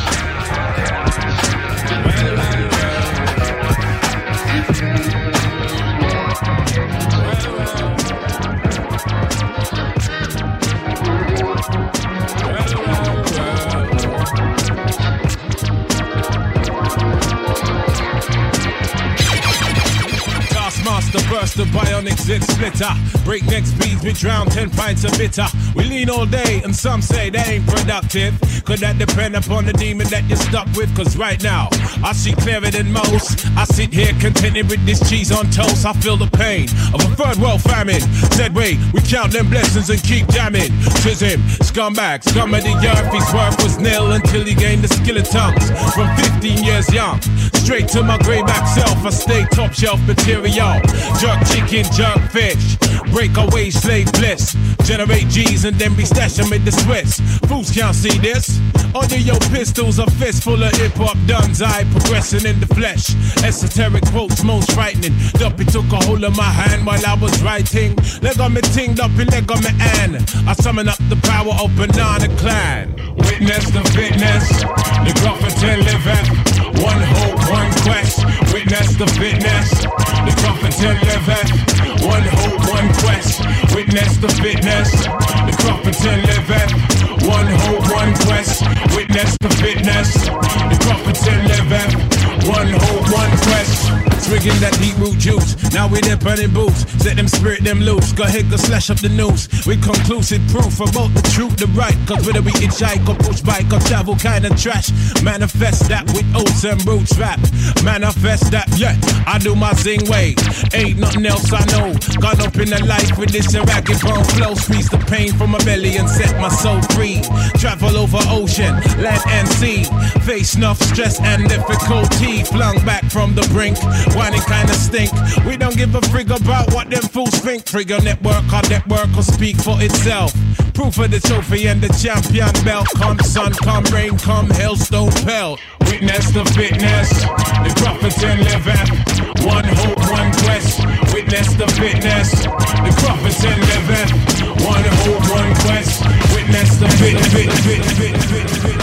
Master burst the bionic zit splitter. Breakneck speeds, we drown ten pints of bitter. We lean all day and some say that ain't productive. Could that depend upon the demon that you're stuck with? Cause right now, I see clearer than most. I sit here contented with this cheese on toast. I feel the pain of a third world famine. Said wait, we count them blessings and keep jamming. Tis him, scumbag, scum of the earth. His worth was nil until he gained the skill of tongues. From fifteen years young, straight to my greyback self. I stay top shelf material. Jerk chicken, jerk fish. Break away slave bliss. Generate G's and then be stashing with the Swiss. Fools can't see this. Under your pistols, a fist full of hip-hop duns. I progressing in the flesh. Esoteric quotes most frightening. Duppy took a hold of my hand while I was writing. Leg on me ting, Duppy leg on me an. I summon up the power of Banana Clan. Witness the fitness, the Gruffington living. One hope, one quest, witness the fitness. The Crumpington liveth. One hope, one quest, witness the fitness. The Crumpington liveth. One hope, one quest, witness the fitness. The Crumpington liveth. One hope, one quest. Swigging that deep root juice. Now we there burning boots. Set them spirit them loose. Go ahead, go slash up the news. With conclusive proof about the truth, the right. Cause whether we hitchhike or push bike or travel kind of trash. Manifest that with oats and roots rap. Manifest that, yeah, I do my zing way. Ain't nothing else I know. Got up in the life with this and ragged bone flow. Squeeze the pain from my belly and set my soul free. Travel over ocean, land and sea. Face enough stress and difficulty. Flung back from the brink. Whining kinda stink. We don't give a frig about what them fools think. Trigger network, our network will speak for itself. Proof of the trophy and the champion belt. Come sun, come rain, come hailstone pelt. Witness the fitness, the Crumpington liveth. One hope, one quest. Witness the fitness, the Crumpington liveth. One hope, one quest. Witness the fit, fit, fit, fit, fit, fit.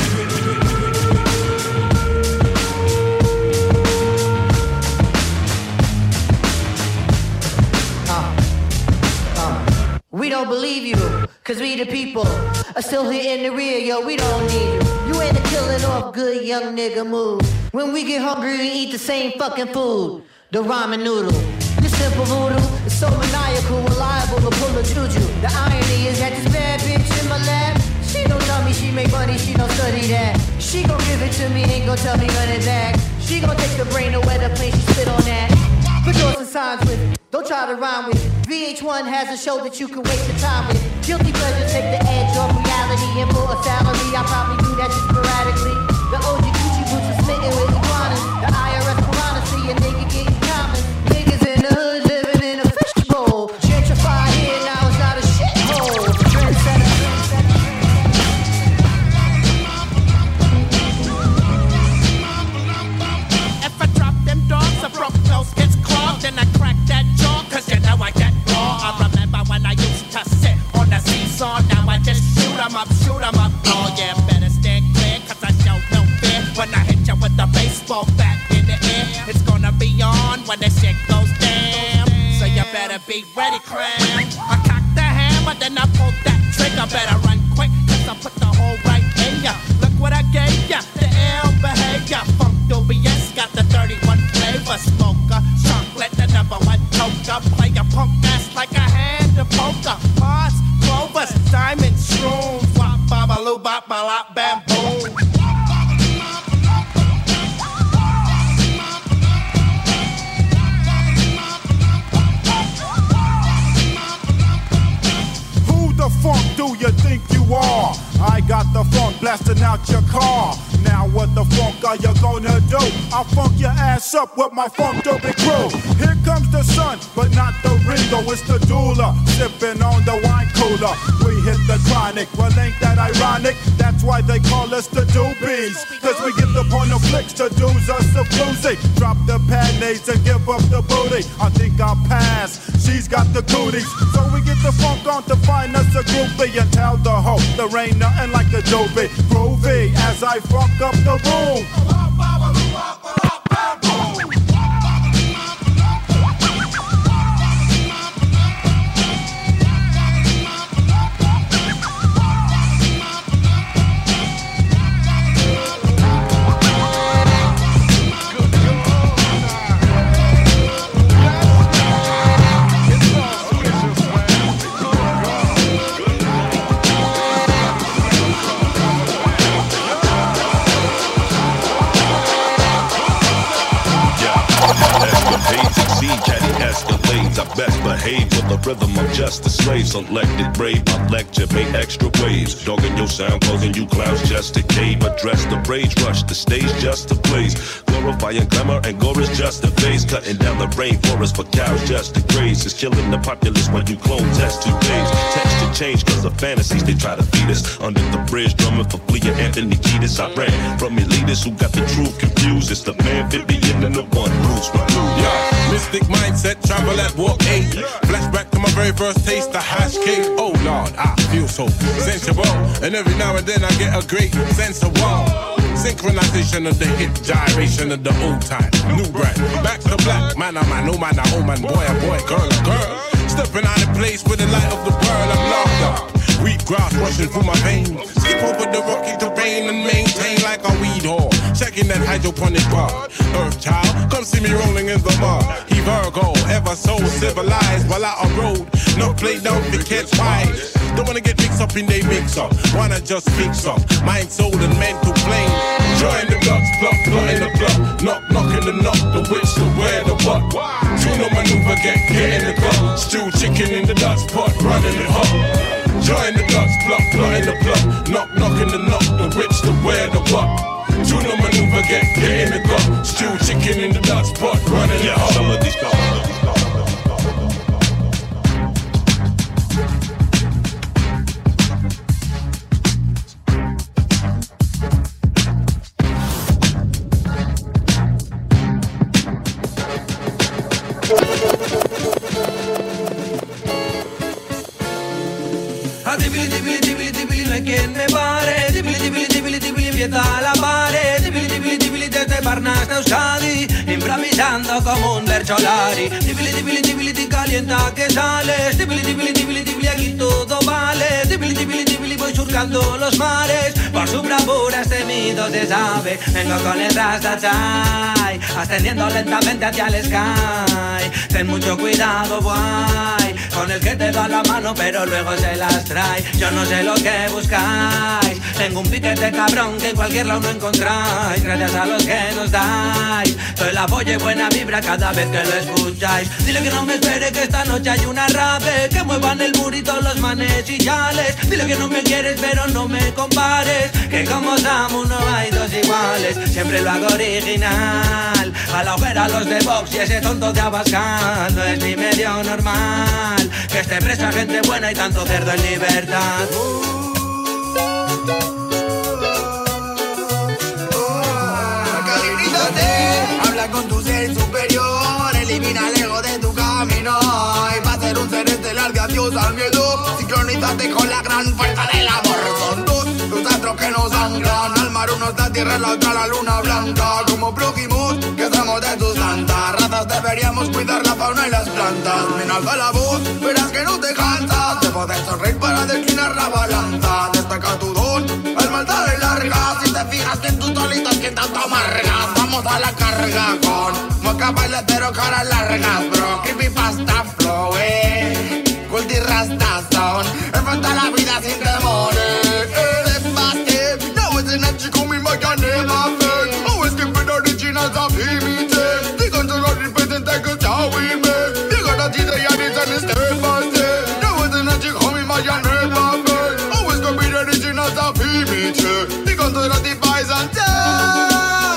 We don't believe you, cause we the people are still here in the rear, yo, we don't need you. You ain't a killing off good young nigga move. When we get hungry, we eat the same fucking food, the ramen noodle. This simple voodoo is so maniacal, reliable to pull a juju. The irony is that this bad bitch in my lap, she don't tell me she make money, she don't study that. She gon' give it to me, ain't gon' tell me run it back. She gon' take the brain away the plane, she spit on that. Put yours and signs with it. Don't try to rhyme with it. V H one has a show that you can waste your time with. Guilty pleasures take the edge off reality. And for a salary, I probably do that just sporadically. The O G Gucci boots are smitten with iguanas. The I R S piranha see a nigga getting common. Niggas in the hood living in a fishbowl. Gentrified here, now it's not a shithole. Trendsetter. If I drop them dogs, a broke nose gets clogged. Then I crack that jaw, cause you know I get raw. I remember when I used to sit on the seesaw. Now I just shoot 'em up, shoot 'em up. Oh yeah, better stand clear, cause I show no fear. When I hit you with the baseball bat in the air, it's gonna be on when the shit goes down. So you better be ready, cram. I cock the hammer, then I pull that trigger. Better run quick, cause I put the hole right in ya. Look what I gave ya, the ill behavior. Funk dubious, got the thirty-one flavor. Smoker, chocolate, the number one toker. Play a punk ass like a hand of poker. Hearts, clovers, diamonds, shrooms. Wop, babaloo, bop, balop, bam, boom. Who the funk do you think you are? I got the funk blasting out your car. Now what the funk are you gonna do? I'll funk your ass up with my funk dopey crew. Here comes the sun, but not the Ringo, it's the doula. Sipping on the wine cooler. We hit the chronic, well ain't that ironic? That's why they call us the doobies. Cause we get the porno flicks to do's us a bluesy. Drop the panties and give up the booty. I think I'll pass, she's got the cooties. So we get the funk on to find us a groupie. And tell the hoe there ain't nothing like a doobie. Groovy as I funk up the room. Escalades, I best behave with the rhythm of justice. Slave selected, brave, I lecture, make extra waves. Dogging your sound, causing you clowns just to cave. Address the rage, rush the stage just to blaze. Glorifying glamour and gore is just a phase. Cutting down the rainforest for cows just to graze. It's killing the populace when you clone test two days. Texture change cause of fantasies they try to feed us. Under the bridge, drumming for Flea and Anthony Kiedis. I ran from elitists who got the truth confused. It's the man fifty-in and the one Bruce Malou. Yeah, mystic mindset, travel at walk eight. Flashback to my very first taste of hash cake. Oh Lord, I feel so sensual. And every now and then I get a great sense of wow. Synchronization of the hip, gyration of the old time. New brand, back to black. Man, I'm man, oh man, oh man, boy, oh boy, girl, oh girl. Stepping out of place with the light of the world, I'm locked up. Wheat grass rushing through my veins. Skip over the rocky terrain and maintain like a weed whore. Checking that hydroponic bar. Earth child, come see me rolling in the mud. He Virgo, ever so civilized while out on road. No play down to catch wise. Don't wanna get mixed up in they mix up. Wanna just fix up. Mind, soul, and mental plane. Join the guts, pluck, plot in the plot. Knock, knock in the knock, the witch, the where, the what. Juno maneuver, get, get in the club. Stew chicken in the dust pot, running it hot. Join the guts, plot, plot in the plot. Knock, knock in the knock, the witch, the where, the what. Juno maneuver, get, get in the club. Stew chicken in the dust pot, running it hot. Some of these guys. Dibili, dibili, dibili, dibili, no hay quien me pare. Dibili, dibili, dibili, dibili, empieza la pared. Dibili, dibili, dibili, desde Parnas hasta Euskadi, improvisando como un Bercholari. Dibili, dibili, dibili, di calienta que sales. Dibili, dibili, dibili, dibili, aquí todo vale. Dibili, dibili, dibili, voy surcando los mares. Por su bravura este mito se sabe. Vengo con el Rastachai, ascendiendo lentamente hacia el sky. Ten mucho cuidado, boy, con el que te da la mano pero luego se las trae. Yo no sé lo que buscáis. Tengo un piquete cabrón que en cualquier lado no encontráis. Gracias a los que nos dais. Soy la polla y buena vibra cada vez que lo escucháis. Dile que no me espere que esta noche hay una rave. Que muevan el murito los manes y chales. Dile que no me quieres pero no me compares. Que como Samu no hay dos iguales. Siempre lo hago original. A la hoguera los de Vox y ese tonto de Abascal. No es mi medio normal que esté presa gente buena y tanto cerdo en libertad. Habla con tu ser superior, elimina el ego de tu camino. Y para ser un ser estelar de adiós al miedo, sincronízate con la gran fuerza del amor. Son dos los astros que nos anclan. Al mar uno está tierra, la otra la luna blanca. Como prójimos que somos de tus santas razas, deberíamos cuidar la fauna y las plantas. Ven alza la voz, verás que no te cansas. Te puedes sonreír para declinar la balanza. Destaca tu don, al maldad de largas. Si te fijas en tus solitas que tanto amargas. Vamos a la carga con moca, bailatero, caras largas, bro. Creepypasta flow, eh. Culti rasta sound. Enfrenta la vida sin temores. Despacito, now it's an edge, come in my can never fail. Always keeping originals of imitate. They got to not represent that good how we make. They got to teach the yards and step by step. Now it's an edge, come in my can never fail. Always keeping originals of imitate. They got to not devise and tell.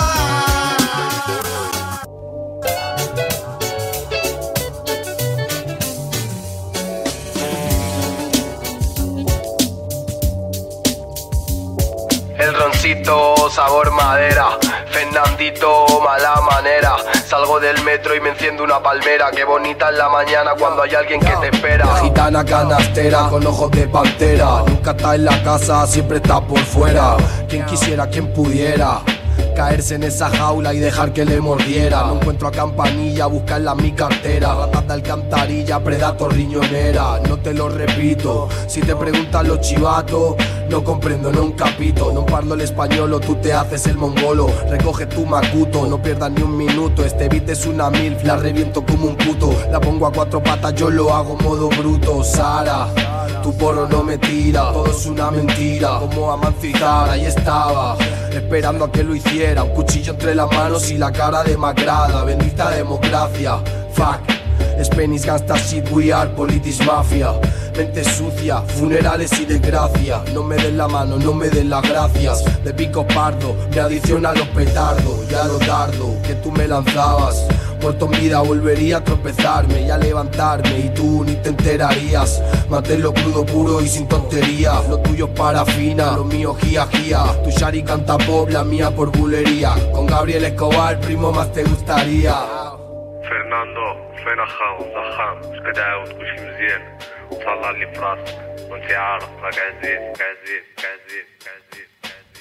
El roncito, sabor madera. Fernandito, mala manera. Salgo del metro y me enciendo una palmera. Qué bonita es la mañana cuando hay alguien que te espera. Gitana canastera con ojos de pantera. Nunca está en la casa, siempre está por fuera. Quien quisiera, quien pudiera caerse en esa jaula y dejar que le mordiera. No encuentro a Campanilla, buscarla en mi cartera. Ratas de alcantarilla, predator riñonera. No te lo repito, si te preguntan los chivatos, no comprendo, no un capito. No parlo el español o tú te haces el mongolo. Recoge tu macuto, no pierdas ni un minuto. Este beat es una milf, la reviento como un puto. La pongo a cuatro patas, yo lo hago modo bruto. Sara, tu porro no me tira, todo es una mentira. Como Amancitar, ahí estaba, esperando a que lo hiciera. Un cuchillo entre las manos y la cara demacrada. Bendita democracia, fuck. Spanish gangsta shit, we are politics mafia. Mente sucia, funerales y desgracia. No me den la mano, no me den las gracias. De pico pardo, me adiciona a los petardos y a los dardos que tú me lanzabas. Muerto en vida volvería a tropezarme y a levantarme y tú ni te enterarías. Manténlo crudo, puro y sin tonterías. Lo tuyo es parafina, lo mío gia gia. Tu Shari canta pop, la mía por bulería. Con Gabriel Escobar, primo, más te gustaría. فرناندو فين اخا وزخام اش كدعاود كلشي مزيان وطلع لي فراسك وانت عارف راك عزيز عزيز عزيز عزيز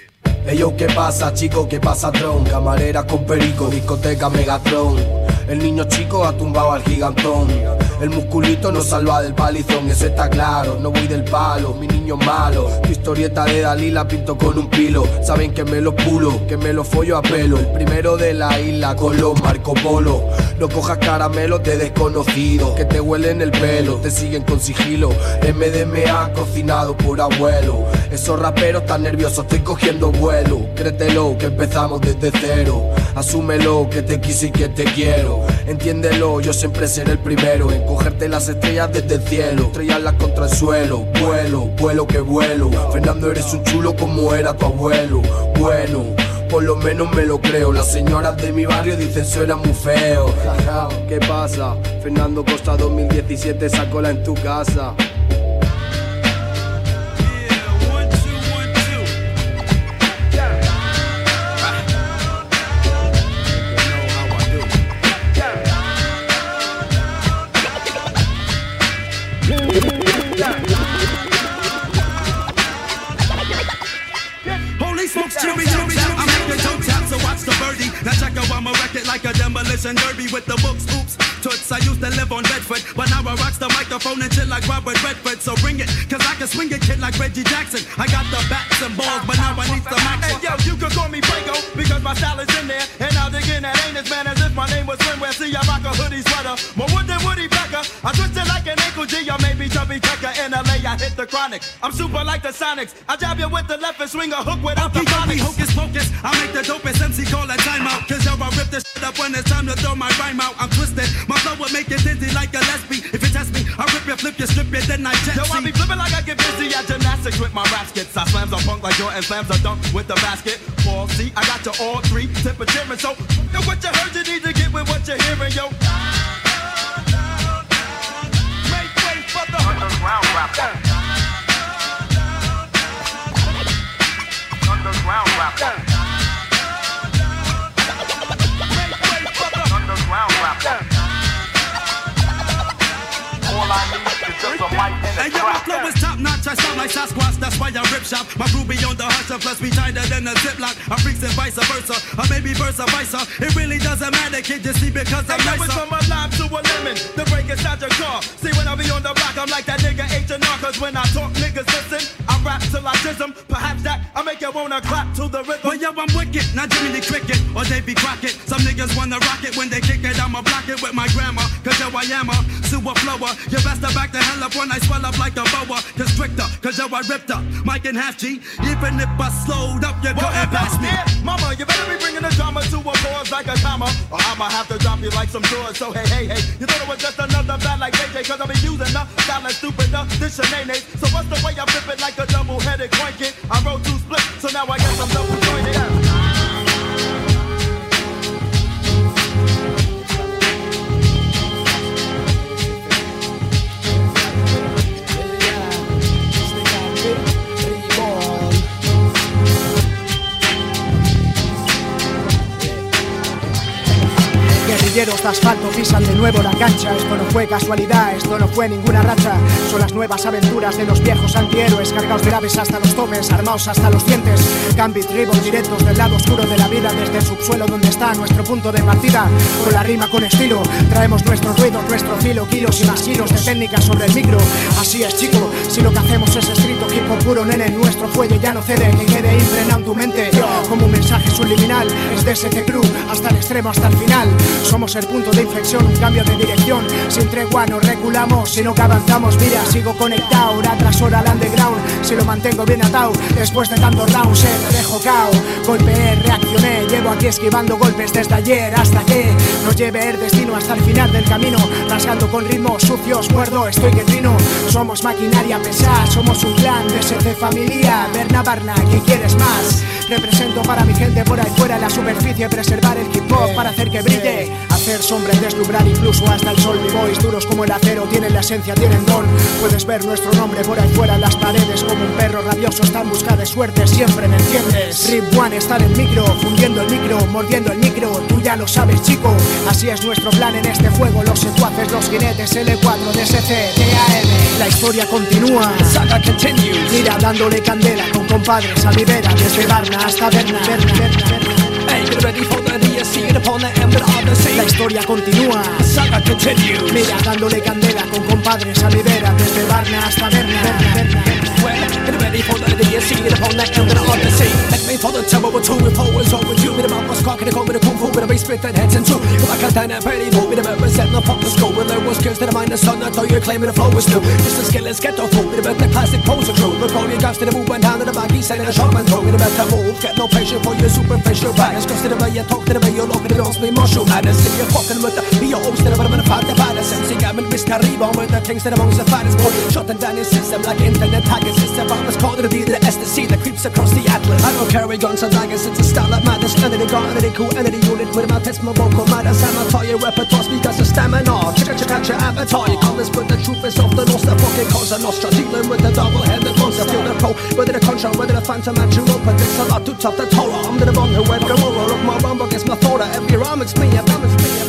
Ey yo, ¿qué pasa chico? ¿Qué pasa tron? Camarera con perico, discoteca Megatron. El niño chico ha tumbado al gigantón. El musculito nos salva del palizón, eso está claro. No voy del palo, mi niño malo. Tu historieta de Dalí la pinto con un pilo. Saben que me lo pulo, que me lo follo a pelo. El primero de la isla con los Marco Polo. No cojas caramelos de desconocidos que te huelen el pelo, te siguen con sigilo. M D M A cocinado por abuelo. Esos raperos tan nerviosos, estoy cogiendo vuelo. Créetelo que empezamos desde cero. Asúmelo que te quise y que te quiero. Entiéndelo, yo siempre seré el primero en cogerte las estrellas desde el cielo, estrellarlas contra el suelo. Vuelo, vuelo que vuelo. Fernando, eres un chulo como era tu abuelo. Bueno, por lo menos me lo creo. Las señoras de mi barrio dicen suena muy feo. ¿Qué pasa? Fernando Costa dos mil diecisiete, sácola en tu casa. Now check out I'ma wreck it like a demolition derby with the books, oops, toots. I used to live on Bedford, but now I rocks the microphone and chill like Robert Redford. So bring it, cause I can swing a kid like Reggie Jackson. I got the bats and balls, but now I need some action. Hey yo, you can call me Prego, because my style is in there. And I'll dig in that anus, man, as if my name was Swimwear. See, I rock a hoodie sweater, more wood than Woody Becker. I twist it like an ankle G, or maybe Chubby Checker. In L A, I hit the chronic. I'm super like the Sonics. I jab you with the left and swing a hook without the phonics. Hocus pocus, I make the dopest M C call a timeout. Cause yo, I rip this shit up when it's time to throw my rhyme out. I'm twisted, my flow will make you dizzy like a lesbian. If you test me, I rip you, flip you, strip you, then I jet. Yo, I be flipping like I get busy at gymnastics with my rap skits. I slams a punk like Jordan slams a dunk with the basket. Ball, see, I got you all three, tip of cheering. So, yo, what you heard, you need to get with what you're hearing, yo. Make way for the underground rapper. Underground rapper. All I need is just a mic and a hey, yo, my flow is top notch, I sound like Sasquatch, that's why I rip shop. My crew be on the hustle, plus we tighter than a ziplock. I'm freaks and vice versa, or maybe versa versa. It really doesn't matter, kid, you see, because I'm nicer. Hey, from a lime to a lemon, the break inside your car. See, when I be on the block, I'm like that nigga H and R, cause when I talk, niggas listen. I rap till I jism, perhaps that I make you wanna clap to the rhythm. But yo, I'm wicked, not Jimmy the Cricket, or Davey Crockett. Some niggas wanna rock it when they kick it, I'ma block it with my grammar. Cause yo, I am a sewer flower. You best to back the hell up when I swell up like a boa. Cause stricter, cause yo, I ripped up Mike and half G. Even if I slowed up, you well, couldn't pass me. Mama, you better be bringing the drama to a pause like a comma, or I'ma have to drop you like some drawers. So hey, hey, hey, you thought it was just another bad like J J, cause I be using the style like stupid, uh, this shenanigans. So what's the way I flip it like a double-headed coin kid? I wrote two splits, so now I guess I'm double jointed. Guerrilleros de asfalto pisan de nuevo la cancha. Esto no fue casualidad, esto no fue ninguna racha. Son las nuevas aventuras de los viejos antihéroes, cargados de naves hasta los topes, armados hasta los dientes. Gambit, ribbon, directos del lado oscuro de la vida, desde el subsuelo donde está nuestro punto de partida. Con la rima con estilo, traemos nuestros ruidos, nuestro filo, kilos y más kilos de técnica sobre el micro. Así es, chico, si lo que hacemos es escrito, hip hop puro, nene, nuestro fuelle ya no cede, que quede impregnado en tu mente como un mensaje subliminal. Es de S C Crew hasta el extremo, hasta el final. Somos el punto de inflexión, un cambio de dirección. Sin tregua no reculamos, sino que avanzamos. Mira, sigo conectado, hora tras hora al underground. Si lo mantengo bien atado, después de tantos rounds, eh, me dejo cao. Golpeé, reaccioné, llevo aquí esquivando golpes desde ayer hasta que nos lleve el destino hasta el final del camino. Rasgando con ritmos sucios, muerdo, estoy que trino. Somos maquinaria pesada, somos un clan de S C familia. Berna Barna, ¿qué quieres más? Represento para mi gente por ahí fuera en la superficie, preservar el hip hop para hacer que brille. Hacer sombra y deslumbrar incluso hasta el sol. Mi boys duros como el acero, tienen la esencia, tienen don. Puedes ver nuestro nombre por ahí fuera en las paredes. Como un perro rabioso está en busca de suerte, siempre me entiendes. Rip One está en el micro, fundiendo el micro, mordiendo el micro. Tú ya lo sabes, chico. Así es nuestro plan en este juego. Los secuaces, los jinetes, L cuatro, D S C, T A M. La historia continúa, saga continues. Mira, dándole candela con compadres a mi vera, desde Varna hasta Berna, Berna, Berna, Berna. Hey, get ready for the D S C, upon the M of the sea. La historia continúa, saga continues. Mira, dándole candela con compadres a mi vera, desde Varna hasta Berna, Berna, Berna, Berna. Get ready for the D S C, upon the M of the sea. Let me for the trouble with two and four is over you. With a mouth was cracking, with a kung fu, with a bass spit that heads in two. Come on, can't and pretty move, with a represent the fuck the school. When there was kids that mind the sun, I thought you claiming the flow was new. Just the skill is get off, with a the classic pose of true. Look all your guys to the move and down to the back, he's sending a shot and throw. With a better move, get no patience for your superficial baggage. Cause to the way you talk, to the way you look, it don't be mushroom. I just see you fucking with the be your host, but I'm gonna fight the baddest. M C Gammon, Miss Carriba, with the things that amongst the fattest boy. Shutting down your system like internet tagging system. I was called to be the S to C that creeps across the atlas. I don't carry guns and daggers, it's a style that matters. Entity gun, entity cool, entity unit with my test, my vocal matters. I'm not your repertoire because of stamina. Check out, check out your avatar. You call this, but the truth is often lost. The fucking Cosa Nostra, dealing with the double-headed monster. Feel the pro, whether the contra, whether the phantom at you open. It's a lot to top the Torah. I'm the one who went come over. Look, my rumble gets my thought. Every arm, it's me, it's me, it's me.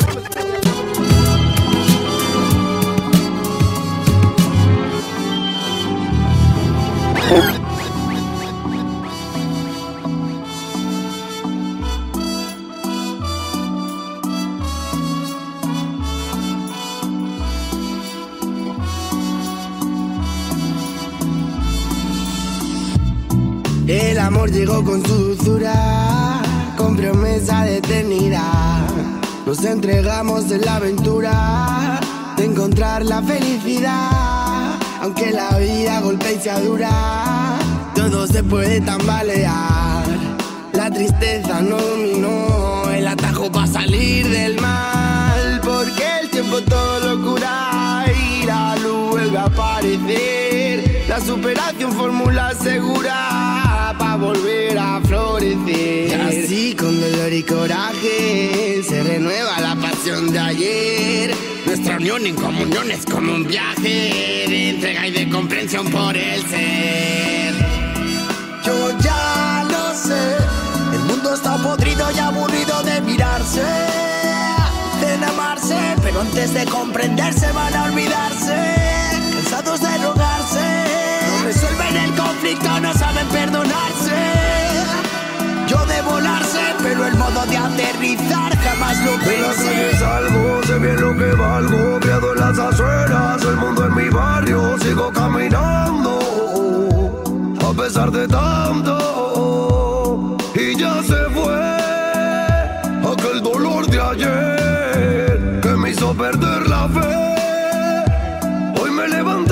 El amor llegó con su dulzura, con promesa de eternidad. Nos entregamos en la aventura de encontrar la felicidad. Aunque la vida golpea y sea dura, todo se puede tambalear. La tristeza no dominó el atajo para salir del mal. Porque el tiempo todo lo cura y la luz vuelve a aparecer. La superación fórmula segura pa' volver a florecer. Y así con dolor y coraje se renueva la pasión de ayer. Nuestra unión en comunión es como un viaje de entrega y de comprensión por el ser. Yo ya lo sé, el mundo está podrido y aburrido de mirarse, de amarse, pero antes de comprenderse van a olvidarse, cansados de rogarse. Resuelven el conflicto, no saben perdonarse. Yo de volarse, pero el modo de aterrizar jamás lo pensé. De la calle salgo, sé bien lo que valgo. Criado en las afueras, el mundo en mi barrio. Sigo caminando, a pesar de tanto. Y ya se fue aquel dolor de ayer que me hizo perder la fe. Hoy me levanté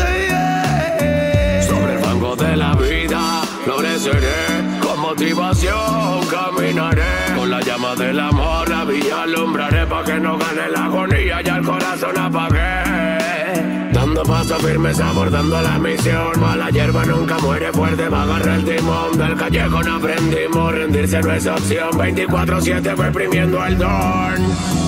de la vida, floreceré con motivación, caminaré con la llama del amor, la vía alumbraré pa' que no gane la agonía y al corazón apagué. Dando paso firmes, abordando la misión, mala hierba nunca muere, fuerte va a agarrar el timón. Del callejón aprendimos, rendirse no es opción, veinticuatro siete reprimiendo el don.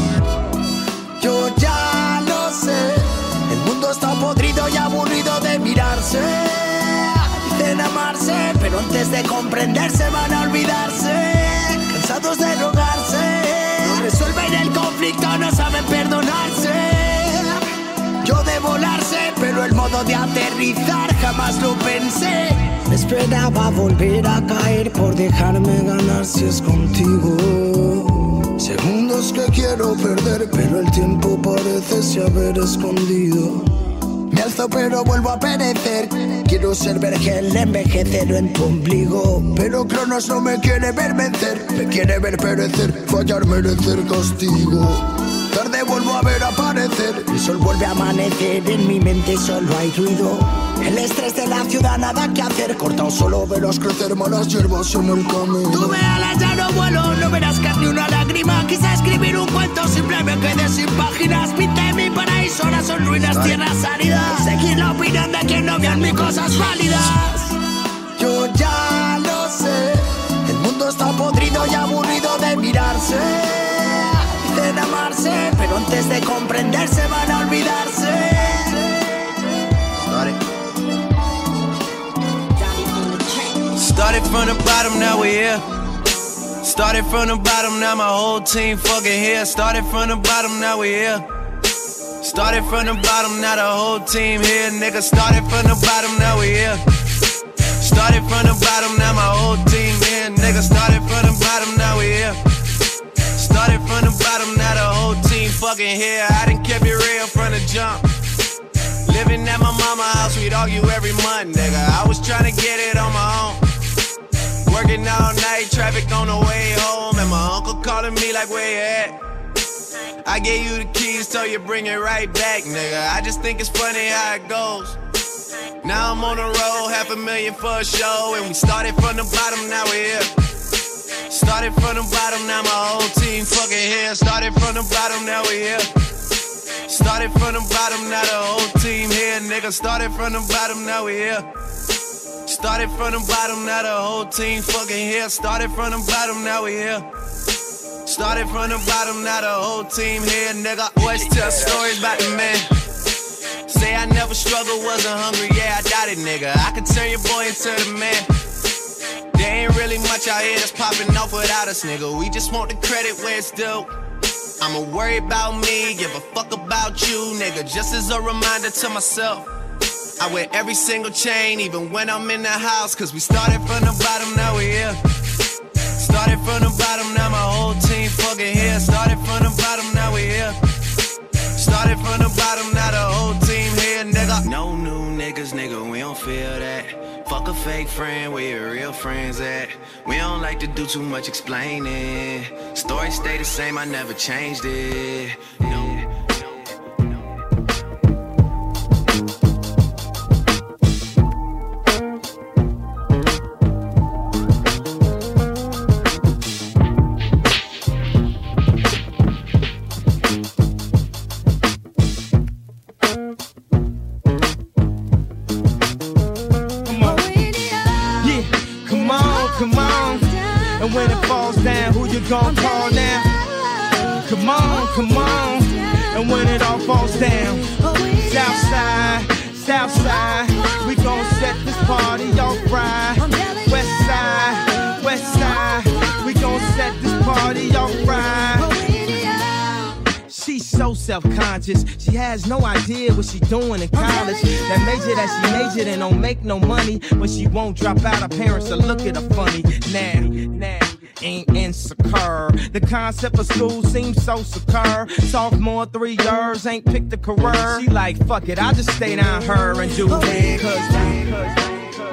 Yo ya lo sé, el mundo está podrido y aburrido de mirarse, de amarse, pero antes de comprenderse van a olvidarse, cansados de rogarse. No resuelven el conflicto, no saben perdonarse. Yo de volarse, pero el modo de aterrizar jamás lo pensé. Me esperaba volver a caer por dejarme ganar si es contigo. Segundos que quiero perder, pero el tiempo parece se haber escondido. Me alzo pero vuelvo a perecer. Quiero ser vergel, envejecer en tu ombligo. Pero Cronos no me quiere ver vencer. Me quiere ver perecer, fallar, merecer castigo. Tarde vuelvo a ver aparecer. El sol vuelve a amanecer, en mi mente solo hay ruido. El estrés de la ciudad, nada que hacer. Cortado solo verás crecer malas hierbas en el camino. Tuve alas, ya no vuelo, no verás casi una lágrima. Quise escribir un cuento, simple me quedé sin páginas. Pinté mi paraíso, ahora son ruinas, tierras áridas. Seguir la opinión de quien no vio en mí cosas válidas. Yo ya lo sé, el mundo está podrido y aburrido de mirarse, de amarse, pero antes de comprenderse van a olvidarse. Started from the bottom, now we're here. Started from the bottom, now my whole team fucking here. Started from the bottom, now we here. Started from the bottom, now the whole team here. Nigga, started from the bottom, now we here. Started from the bottom, now my whole team here. Nigga, started from the bottom, now we here. Started from the bottom, now the whole team fucking here. I done kept it real from the jump. Living at my mama's house, we'd argue every month, nigga. I was trying to get it on my own. Working all night, traffic on the way home, and my uncle calling me like, where you at? I gave you the keys, told you bring it right back, nigga. I just think it's funny how it goes. Now I'm on the road, half a million for a show, and we started from the bottom, now we're here. Started from the bottom, now my whole team fucking here. Started from the bottom, now we here. Started from the bottom, now the whole team here, nigga. Started from the bottom, now we here. Started from the bottom, now the whole team fucking here. Started from the bottom, now we here. Started from the bottom, now the whole team here, nigga. Always tell stories about the man. Say I never struggled, wasn't hungry, yeah, I doubt it, nigga. I could turn your boy into the man. There ain't really much out here that's popping off without us, nigga. We just want the credit where it's due. I'ma worry about me, give a fuck about you, nigga. Just as a reminder to myself, I wear every single chain, even when I'm in the house. Cause we started from the bottom, now we here. Started from the bottom, now my whole team fucking here. Started from the bottom, now we here. Started from the bottom, now the whole team here, nigga. No new niggas, nigga, we don't feel that. Fuck a fake friend, where your real friends at? We don't like to do too much explaining. Story stay the same, I never changed it. No. Gon' call now. Come on, come on. And when it all falls down, Southside, Southside, we gon' set this party off right. West side, West side, we gon' set this party off right. She's so self-conscious, she has no idea what she doing in college. That major that she majored in don't make no money, but she won't drop out. Her parents will look at her funny. Now, now. Ain't insecure. The concept of school seems so secure. Sophomore, three years, ain't picked a career. She like, fuck it, I'll just stay down her and do it. Cause, cause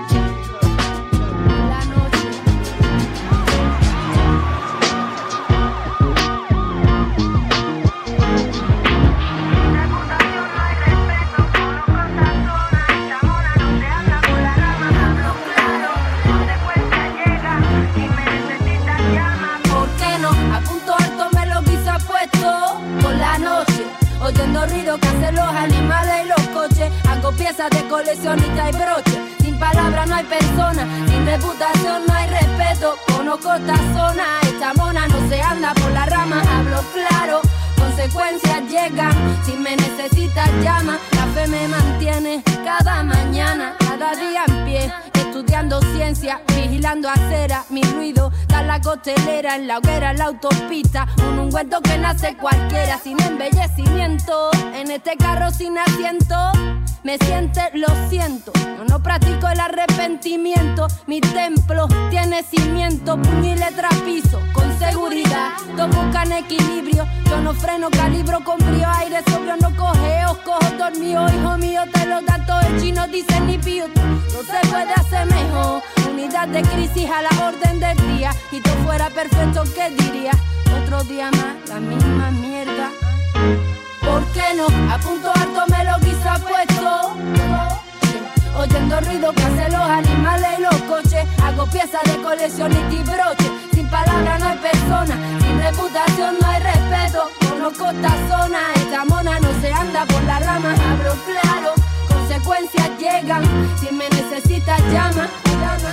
oyendo ruido que hacen los animales y los coches. Hago piezas de coleccionista y broche. Sin palabras no hay persona, sin reputación no hay respeto. Conozco esta zona, esta mona no se anda por la rama. Hablo claro, consecuencias llegan. Si me necesitas llama, la fe me mantiene cada mañana, cada día en pie. Estudiando ciencia, vigilando acera, mi ruido da la costelera, en la hoguera, en la autopista. Un ungüento que nace cualquiera, sin embellecimiento. En este carro sin asiento, me siente, lo siento. Yo no practico el arrepentimiento. Mi templo tiene cimiento, puño y letra piso, con seguridad. Todos buscan equilibrio, yo no freno, calibro con frío, aire sobrio, no cojeo, cojo dormido. Hijo mío, te lo da todo el chino, dice ni pío. No se puede hacer mejor. Unidad de crisis a la orden del día. Y todo fuera perfecto, ¿qué diría? Otro día más, la misma mierda. ¿Por qué no? A punto alto me lo quizá puesto. Oyendo ruido que hacen los animales y los coches. Hago piezas de coleccionista y broche. Sin palabras no hay persona, sin reputación no hay respeto. Conozco esta zona, esta mona no se anda por las ramas. Hablo claro, consecuencias llegan. Si me necesitas llama, llama.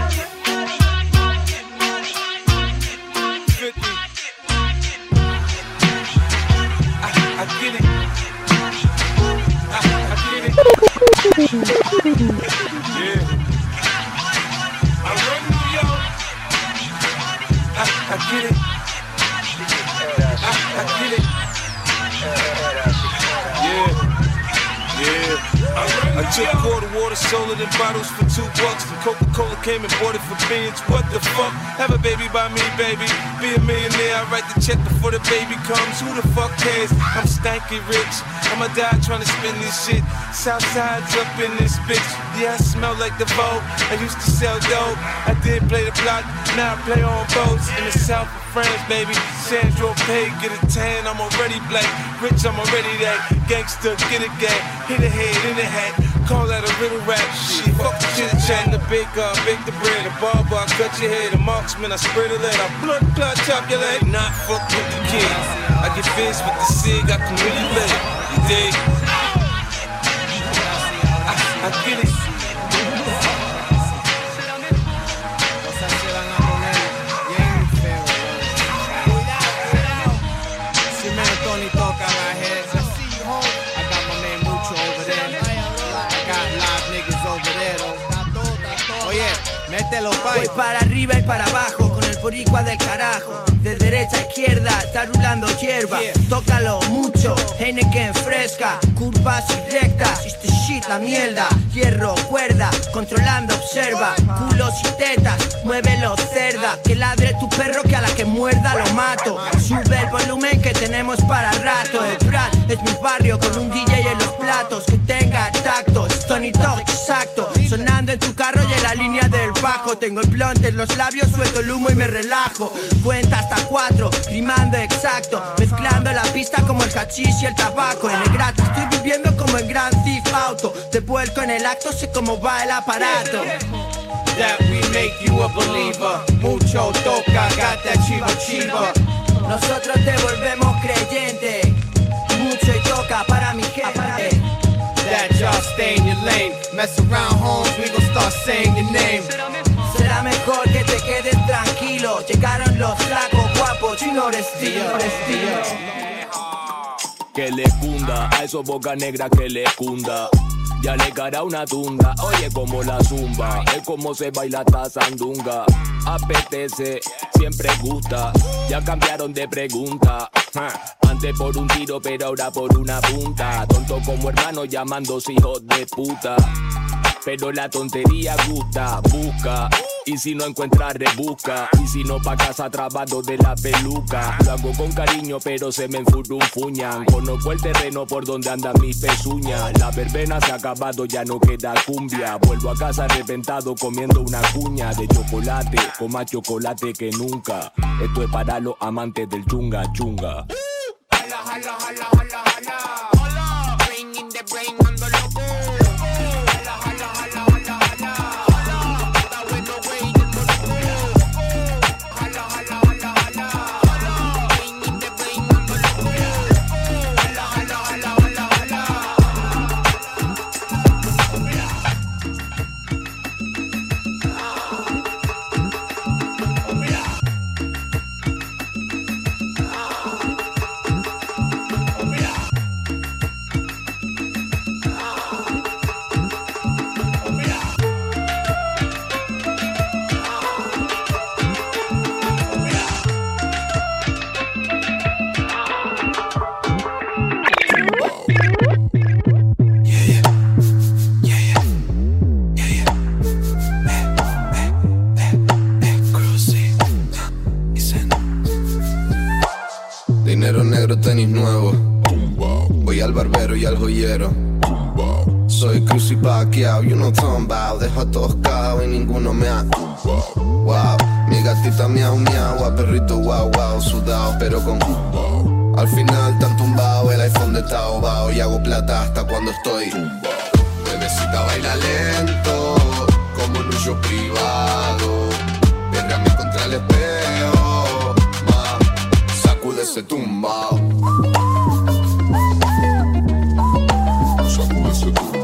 I get it. I, I get it. Yeah. I run New York. I I get it. I, I get it. Yeah, yeah. I took quarter water, sold it in bottles for two bucks. And Coca-Cola came and bought it for beans. What the fuck? Have a baby by me, baby. Be a millionaire, I write the check before the baby comes. Who the fuck cares? I'm stanky rich. I'ma die trying to spend this shit. Southside's up in this bitch. Yeah, I smell like the Vogue. I used to sell dope. I did play the block. Now I play on boats in the south of France, baby. Sandro Pay, get a tan. I'm already black. Rich, I'm already that. Gangster, get a gang. Hit a head in the hat. Call that a riddle rap. Shit, fuck the chit chat. The baker, I bake the bread. The barber, I cut your head. The marksman, I spray the lead. I blood clot, chop your leg. Not fuck with the kids. I get fizz with the cig. I can really live. You dig? I, I get it. Voy para arriba y para abajo con el boricua del carajo. De derecha a izquierda está rulando hierba. Tócalo mucho, Heineken fresca. Curvas y rectas, este shit la mierda. Hierro, cuerda, controlando observa. Culos y tetas, muévelo cerda. Que ladre tu perro que a la que muerda lo mato. Sube el volumen que tenemos para rato. El Prat es mi barrio con un D J en los platos. Que tenga tacto, Tony Talk exacto. Sonando en tu carro y en la línea del bajo. Tengo el blunt en los labios, suelto el humo y me relajo. Cuenta hasta cuatro, rimando exacto. Mezclando la pista como el hachís y el tabaco. En el grato estoy viviendo como en Grand Theft Auto. Te vuelco en el acto, sé cómo va el aparato. That we make you a believer. Mucho toca, got that chiva chiva. Nosotros te volvemos creyente. Mucho y toca para mi gente. That y'all stay in your lane. Mess around, homes, we gon' start saying your name. Será mejor que te quedes tranquilo. Llegaron los flacos guapos, chino estilo. Que le cunda, a esos boca negra que le cunda. Ya le cara una tunda, oye como la zumba. Es como se baila esta sandunga. Apetece, siempre gusta. Ya cambiaron de pregunta. Antes por un tiro, pero ahora por una punta. Tonto como hermano llamándose hijos de puta. Pero la tontería gusta, busca. Y si no encuentras, rebusca. Y si no, pa' casa trabando de la peluca. Lo hago con cariño, pero se me enfurunfuñan. Conozco el terreno por donde andan mis pezuñas. La verbena se ha acabado, ya no queda cumbia. Vuelvo a casa arrepentado comiendo una cuña de chocolate, con más chocolate que nunca. Esto es para los amantes del chunga chunga. Jala, jala, jala, jala, jala. Hola, brain in the brain, ando loco. Tenis nuevos, voy al barbero y al joyero. Soy Cruz y Pacquiao, you know Tombao. Dejo a todos caos y ninguno me ha. Wow, mi gatita miau miau, a perrito wow wow, sudado pero con. Al final tan tumbado el iPhone de Taobao. Y hago plata hasta cuando estoy. Bebecita baila lento, como en un show privado. Pégame contra el espejo, ma, sacude ese tumbao. Sacude ese tumbao.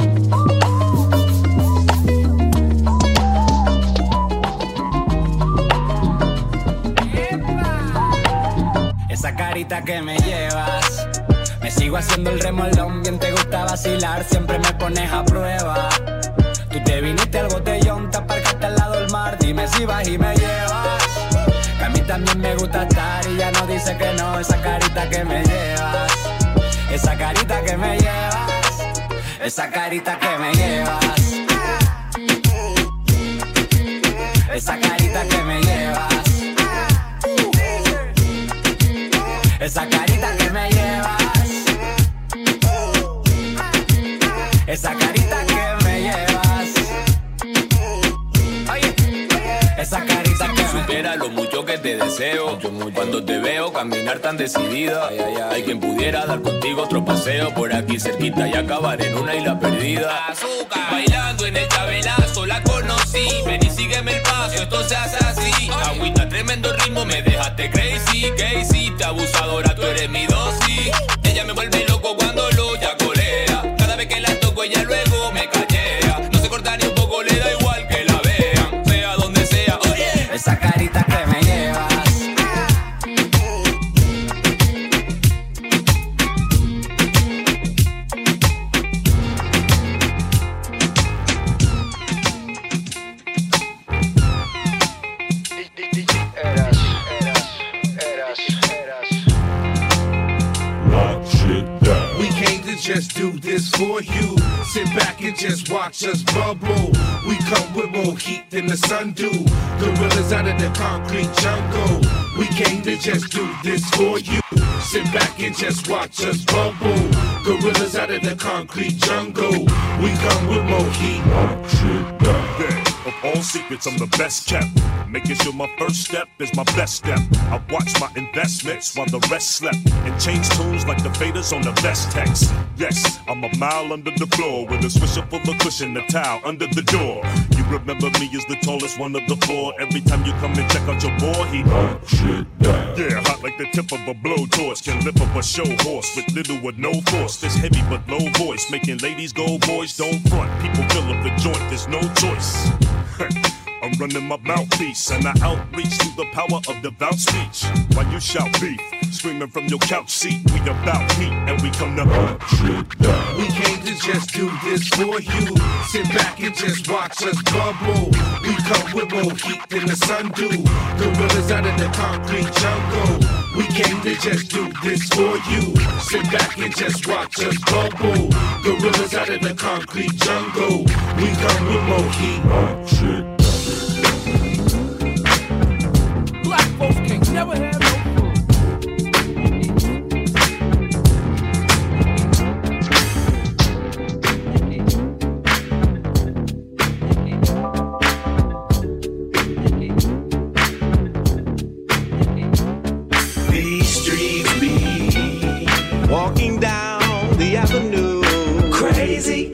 Esa carita que me llevas, me sigo haciendo el remolón. Bien te gusta vacilar, siempre me pones a prueba. Tú te viniste al botellón, te aparcaste al lado del mar. Dime si vas y me llevas. también me gusta estar y ya no dice que no. Esa carita que me llevas, esa carita que me llevas, esa carita que me llevas, esa carita que me llevas, esa carita que me llevas, esa carita que me llevas, oye, esa carita que me supera lo mucho que te deseo. Cuando te veo caminar tan decidida, ay, ay, ay. Hay quien pudiera dar contigo otro paseo por aquí cerquita y acabar en una isla perdida. Azúcar, bailando en el tabelazo la conocí. Ven y sígueme el paso, esto se hace así. Agüita, tremendo ritmo, me dejaste crazy. ¿Qué hiciste? Abusadora, tú eres mi dosis. Ella me vuelve loco cuando lo yacolea. Cada vez que la toco ella luego me callea. No se corta ni un poco, le da igual que la vean, sea donde sea. Oye, esa carita que me llevas, just do this for you. Sit back and just watch us bubble. We come with more heat than the sun do. Gorillas out of the concrete jungle. We came to just do this for you. Sit back and just watch us bubble. Gorillas out of the concrete jungle. We come with more heat. Yeah, of all secrets, I'm the best kept. Making sure my first step is my best step. I watch my investments while the rest slept. And change tunes like the faders on the vest text. Yes, I'm a mile under the floor with a swisher full of cushion, the towel under the door. You remember me as the tallest one of the four. Every time you come and check out your boy, he hot shit down. Yeah, hot like the tip of a blowtorch. Can lift up a show horse with little or no force. This heavy but low voice, making ladies go, boys don't front. People fill up the joint, there's no choice. I'm running my mouthpiece and I outreach through the power of devout speech. While you shout beef, screaming from your couch seat, we about heat and we come to hunt shit down. We came to just do this for you. Sit back and just watch us bubble. We come with more heat than the sun do. Gorillas out of the concrete jungle. We came to just do this for you. Sit back and just watch us bubble. Gorillas out of the concrete jungle. We come with more heat. Hunt shit down. Black folks can't never have no food. These streets be walking down the avenue, crazy.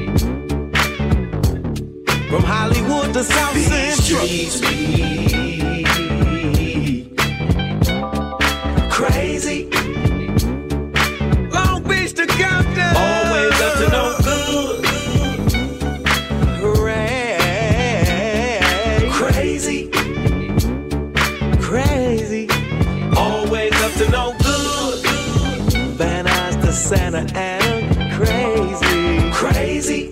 From Hollywood to South These Central. Streets be crazy. Long Beach to Compton. Always up to no good. Crazy. Crazy. Always up to no good. Van Nuys to Santa Ana. Crazy. Crazy.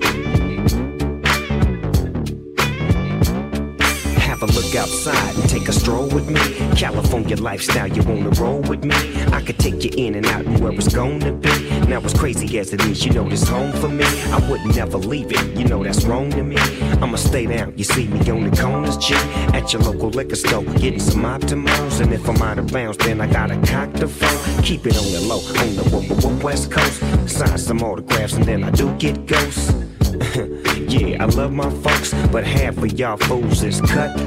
Look outside and take a stroll with me. California lifestyle, you wanna roll with me? I could take you in and out and where it's gonna be. Now as crazy as it is, you know this home for me. I would never leave it, you know that's wrong to me. I'ma stay down, you see me on the corners, G. At your local liquor store, getting some Optimals. And if I'm out of bounds, then I gotta cock the phone. Keep it on the low, on the w- w- west coast. Sign some autographs and then I do get ghosts. Yeah, I love my folks, but half of y'all fools is cut.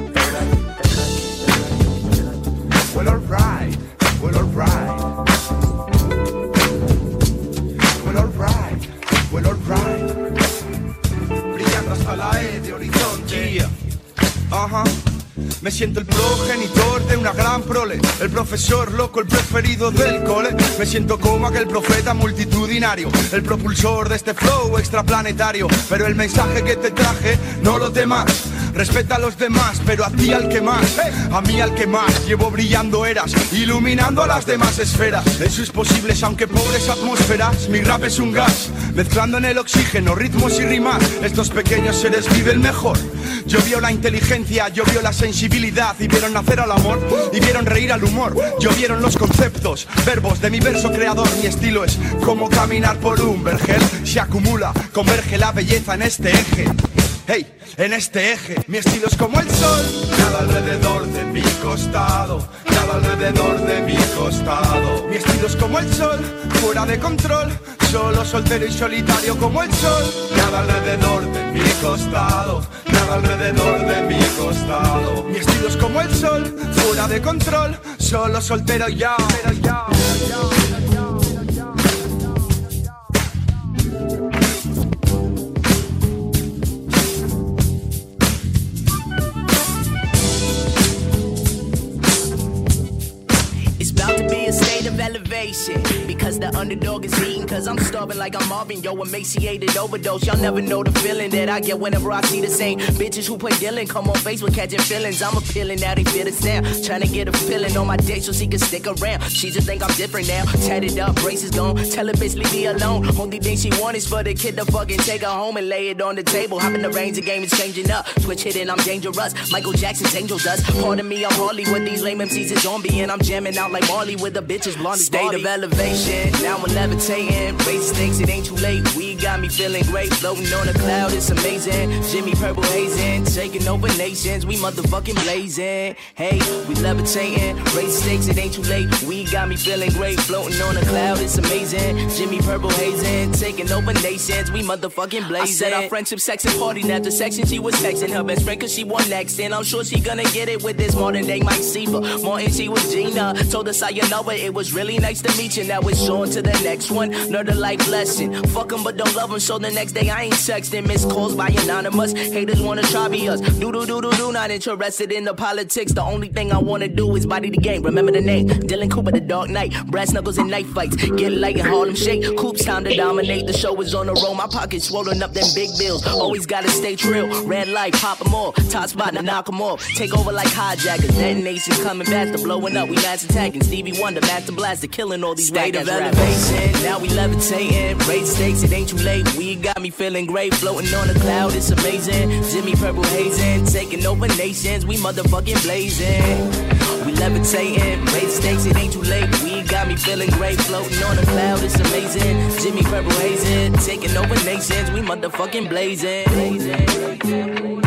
Well, alright, well, alright. Well, alright, well, alright. Brillando hasta la E de horizonte. Yeah. Ajá. Uh-huh. Me siento el progenitor de una gran prole, el profesor loco, el preferido del cole. Me siento como aquel profeta multitudinario, el propulsor de este flow extraplanetario. Pero el mensaje que te traje, no lo temas. respeta a los demás, pero a ti al que más, a mí al que más. Llevo brillando eras, iluminando a las demás esferas. En sus posibles, aunque pobres atmósferas, mi rap es un gas, mezclando en el oxígeno ritmos y rimas. Estos pequeños seres viven mejor. Yo vio la inteligencia, yo vio la sensibilidad, y vieron nacer al amor, y vieron reír al humor. Yo vieron los conceptos, verbos de mi verso creador. Mi estilo es como caminar por un vergel. Se acumula, converge la belleza en este eje. Hey, en este eje, mi estilo es como el sol. Nada alrededor de mi costado, nada alrededor de mi costado. Mi estilo es como el sol, fuera de control, solo, soltero y solitario como el sol. Nada alrededor de mi costado, nada alrededor de mi costado. Mi estilo es como el sol, fuera de control, solo, soltero y ya. Elevation, because the underdog is eating, cause I'm starving like I'm Marvin, yo, emaciated overdose. Y'all never know the feeling that I get whenever I see the same bitches who play Dylan come on Facebook catching feelings. I'm appealing, now they feel the sound, trying to get a feeling on my day so she can stick around. She just think I'm different now, tatted up, braces gone, tell her bitch leave me alone. Only thing she want is for the kid to fucking take her home and lay it on the table. Hop in the range, the game is changing up, switch hitting, I'm dangerous, Michael Jackson's angel dust. Pardon me, I'm Harley with these lame M Cs is zombie, and I'm jamming out like Marley with the bitches blonde. State of elevation, now I'm levitating. Raise stakes, it ain't too late. We got me feeling great, floating on a cloud, it's amazing. Jimmy Purple hazing, taking over nations, we motherfucking blazing. Hey, we levitating. Raise stakes, it ain't too late. We got me feeling great, floating on a cloud, it's amazing. Jimmy Purple hazing, taking over nations, we motherfucking blazing. I said our friendship, sex, and party. After section, she was texting her best friend, cause she won next, and I'm sure she gonna get it with this modern day Mike Seaver. Martin, she was Gina, told us how you know it. It was really nice to meet you, now it's on to the next one. Learn a life lesson, fuck them but don't love them, so the next day I ain't texting. Missed calls by anonymous, haters wanna try be us. Do do do do do, not interested in the politics. The only thing I wanna do is body the game, remember the name, Dylan Cooper, the Dark Knight. Brass knuckles and knife fights, get light and Harlem shake. Coops time to dominate, the show is on the road. My pockets swollen up them big bills, always gotta stay trill. Red light, pop them off, top spot to knock them off. Take over like hijackers, detonations coming faster, blowing up, we mass attacking. Stevie Wonder, Master Blaster, killing all these state of elevation, now we levitating. Raise stakes, it ain't too late. We got me feeling great, floating on a cloud, it's amazing. Jimmy Purple hazing, taking over nations, we motherfucking blazing. We levitating, raise stakes, it ain't too late. We got me feeling great, floating on a cloud, it's amazing. Jimmy Purple hazing, taking over nations, we motherfucking blazing. blazing.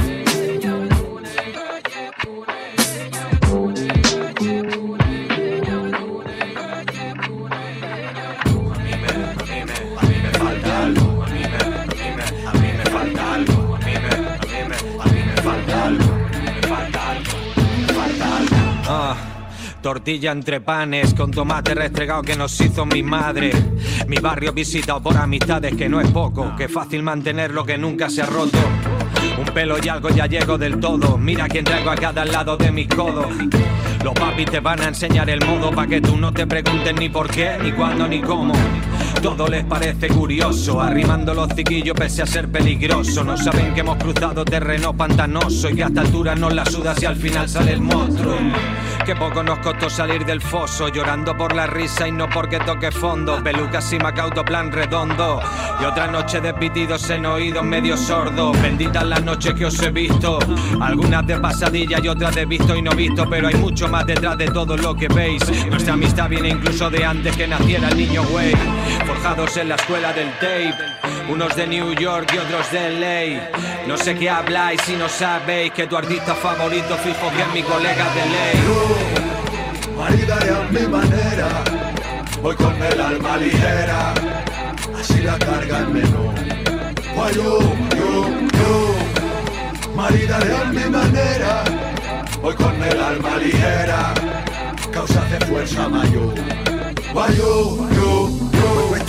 Ah, tortilla entre panes con tomate restregado que nos hizo mi madre. Mi barrio visitado por amistades que no es poco, que fácil mantener lo que nunca se ha roto. Un pelo y algo ya llego del todo, mira quién traigo a cada lado de mis codos. Los papis te van a enseñar el modo pa' que tú no te preguntes ni por qué, ni cuándo, ni cómo. Todo les parece curioso, arrimando los ciquillos pese a ser peligroso. No saben que hemos cruzado terreno pantanoso y que a esta altura nos la suda si al final sale el monstruo. Que poco nos costó salir del foso, llorando por la risa y no porque toque fondo. Pelucas y macauto plan redondo, y otra noche de pitidos en oídos medio sordos. Benditas las noches que os he visto, algunas de pasadilla y otras de visto y no visto, pero hay mucho más detrás de todo lo que veis. Nuestra amistad viene incluso de antes que naciera el niño güey. Forjados en la escuela del tape, unos de New York y otros de L A. No sé qué habláis si no sabéis que tu artista favorito fijo que es mi colega de ley. Yo, maridaré a mi manera, voy con el alma ligera, así la carga el menú. Guay, yo, yo, yo, maridaré a mi manera, voy con el alma ligera, causa de fuerza mayor. Guay, yo, yo, yo.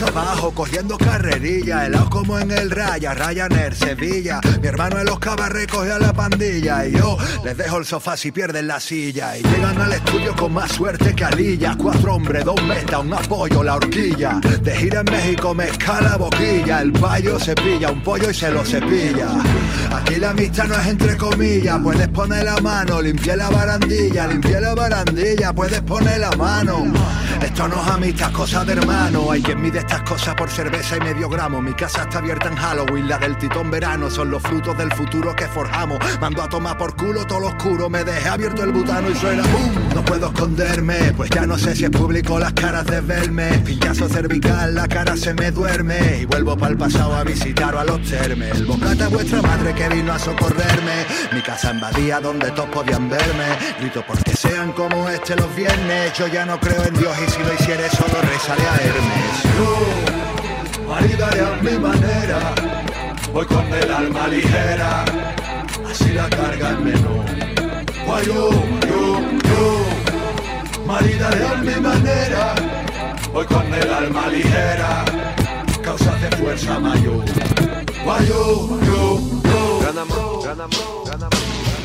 hasta abajo, cogiendo carrerilla, helado como en el Raya, Ryanair, Sevilla. Mi hermano en los cabarres coge a la pandilla y yo les dejo el sofá si pierden la silla. Y llegan al estudio con más suerte que Alilla. Cuatro hombres, dos metas, un apoyo, la horquilla. De gira en México me escala boquilla. El payo se pilla un pollo y se lo cepilla. Aquí la amistad no es entre comillas. Puedes poner la mano, limpié la barandilla. Limpié la barandilla, puedes poner la mano. Esto no es amistad, cosa de hermano. Hay quien mide estas cosas por cerveza y medio gramo. Mi casa está abierta en Halloween, la del titón verano. Son los frutos del futuro que forjamos. Mando a tomar por culo todo lo oscuro. Me dejé abierto el butano y suena boom. No puedo esconderme, pues ya no sé si es público las caras de verme. Pinchazo cervical, la cara se me duerme. Y vuelvo pa'l pasado a visitar o a los termes. El bocata vuestra madre que vino a socorrerme. Mi casa en Badía donde todos podían verme. Grito porque sean como este los viernes. Yo ya no creo en Dios y si lo hiciere solo rezaré a Hermes. Yo maridaré a mi manera, voy con el alma ligera, así la carga es menor. Guay, yo, yo, yo, maridaré a mi manera, voy con el alma ligera, causas de fuerza mayor. Guay, yo, yo, yo, ganamos, ganamos, ganamos.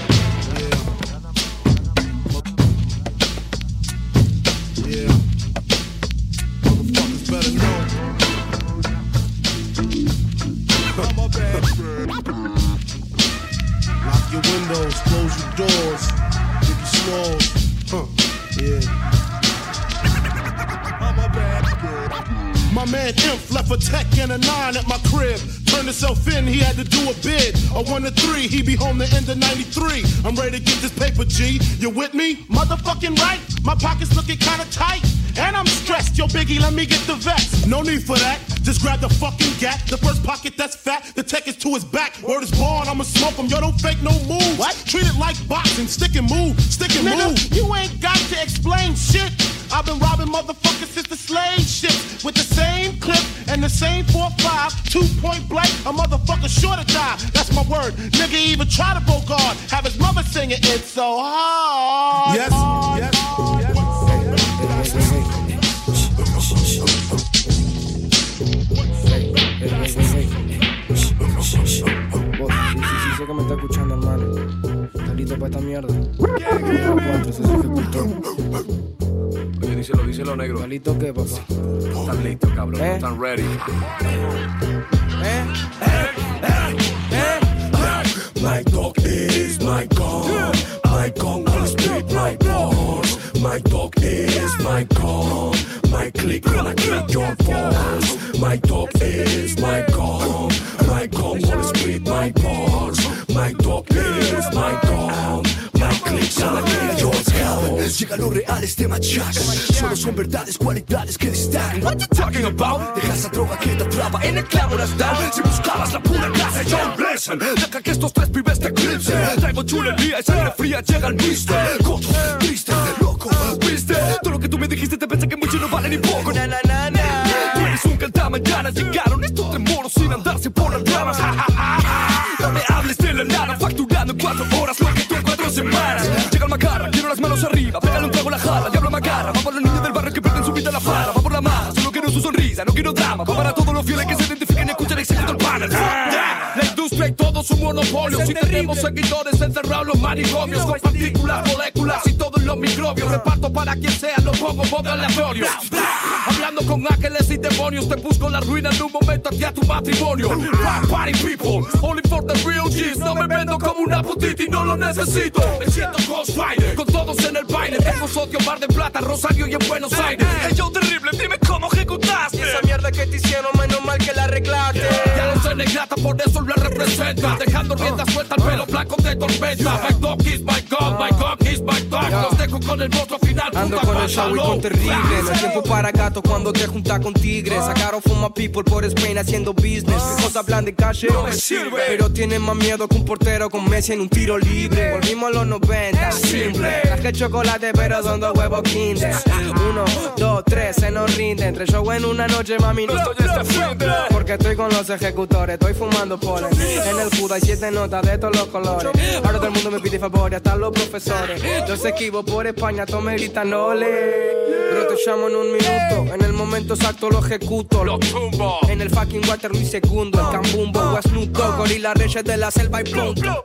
Yeah, motherfuckers better know. I'm a bad bird. Lock your windows, close your doors, give you smalls. Huh, yeah. I'm a bad bird. My man Imp left a tech and a nine at my crib. Turned himself in, he had to do a bid. A one to three, he be home the end of ninety-three. I'm ready to get this paper, G. You with me? Motherfucking right. My pockets looking kinda tight. And I'm stressed. Yo, Biggie, let me get the vest. No need for that. Just grab the fucking gat. The first pocket that's fat. The tech is to his back. Word is born, I'ma smoke him. Yo, don't fake no move. What? Treat it like boxing. Stick and move. Stick and Nigga, move. You ain't got to explain shit. I've been robbing motherfuckers since the slave ship. With the same clip and the same four five. Two point blank. A motherfucker sure to die. That's my word. Nigga even try to go guard. Have his mother singing It's So Hard. Yes, yes, yes. Vos, sí, sí, sí, sé que me está escuchando, hermano. ¿Estás listo para esta mierda? Cuatro, se ejecutó. Oye, díselo, díselo, negro. ¿Estás listo qué, papá? Están listos, cabrón. ¿Eh? Están ready. ¿Eh? ¿Eh? ¿Eh? My dog is my gun. My gun will split my balls. My dog is my gun. My click gonna kick your balls. My dog is my gun. My gun will split my balls. My dog is my gun. My click gonna kick your balls. Llega lo real, este machaca. Solo son verdades, cualidades que destacan. What you talking about? Deja esa droga que te atrapa, en el clavo las dan. Si buscabas la pura clase, John Blesson. Deja que estos tres pibes te eclipsen. Traigo chulería y sangre fría, llega el mister. Coto, triste, loco, viste. Todo lo que tú me dijiste te pensé que mucho no vale ni poco. Na, na, na, na. Tú eres un cantamañana. Llegaron estos tres moros sin andarse por las ramas. Ja, ja, ja, ja. No me hables de la nada, facturando en cuatro horas lo que tú en cuatro semanas. Llega el macarra, quiero las manos arriba. Pégale un trago a la jarra, diablo macarra. Va por los niños del barrio que pierden su vida a la farra. Va por la mala, solo quiero su sonrisa, no quiero drama. Va para todos los fieles que se identifiquen y escuchan excelente el panel. La industria y todo su monopolio. Si tenemos seguidores encerrados los manicomios. Con partículas, moléculas y todos los microbios. Reparto para quien sea, lo pongo modo aleatorio. Hablando con ángeles y demonios. Te busco la ruina en un momento hacia tu matrimonio. Party people, only for the real G's. No me vendo como una putita y no lo necesito. Me siento Ghost Rider, con todos en el baile. Tengo sodio, Mar de Plata, Rosario y en Buenos Aires. Hey, yo terrible, dime cómo ejecutaste. Y esa mierda que te hicieron, menos mal que la arreglaste. Ya no soy negrata, por eso la representa. Dejando riendas sueltas al pelo blanco de tormenta. My dog is my god, my dog is my dog. Los dejo con el monstruo final. Ando con el show y con terrible. No hay tiempo para gato cuando te juntas con tigres. Sacaron from my people por Spain haciendo business. Cosas hablan de calle, no me sirve. Pero tienen más miedo que un portero con Messi en un tiro libre. Volvimos a los noventa, simple. Traje chocolate pero son dos huevos Kinder. Uno, dos, tres, se nos rinde. Entre show en una noche, mami, no estoy este fin de. Porque estoy con los ejecutores, estoy fumando polen. En el Judas hay siete notas de todos los colores. Ahora todo el mundo me pide favores, hasta los profesores. Yo se esquivo por España, todos me gritan ole. Pero te llamo en un minuto, en el momento exacto lo ejecuto. Lo tumbo. En el fucking Waterloo y segundo, el Cambumbo, o Snoop Dogg, Gorila Reyes de la selva y punto.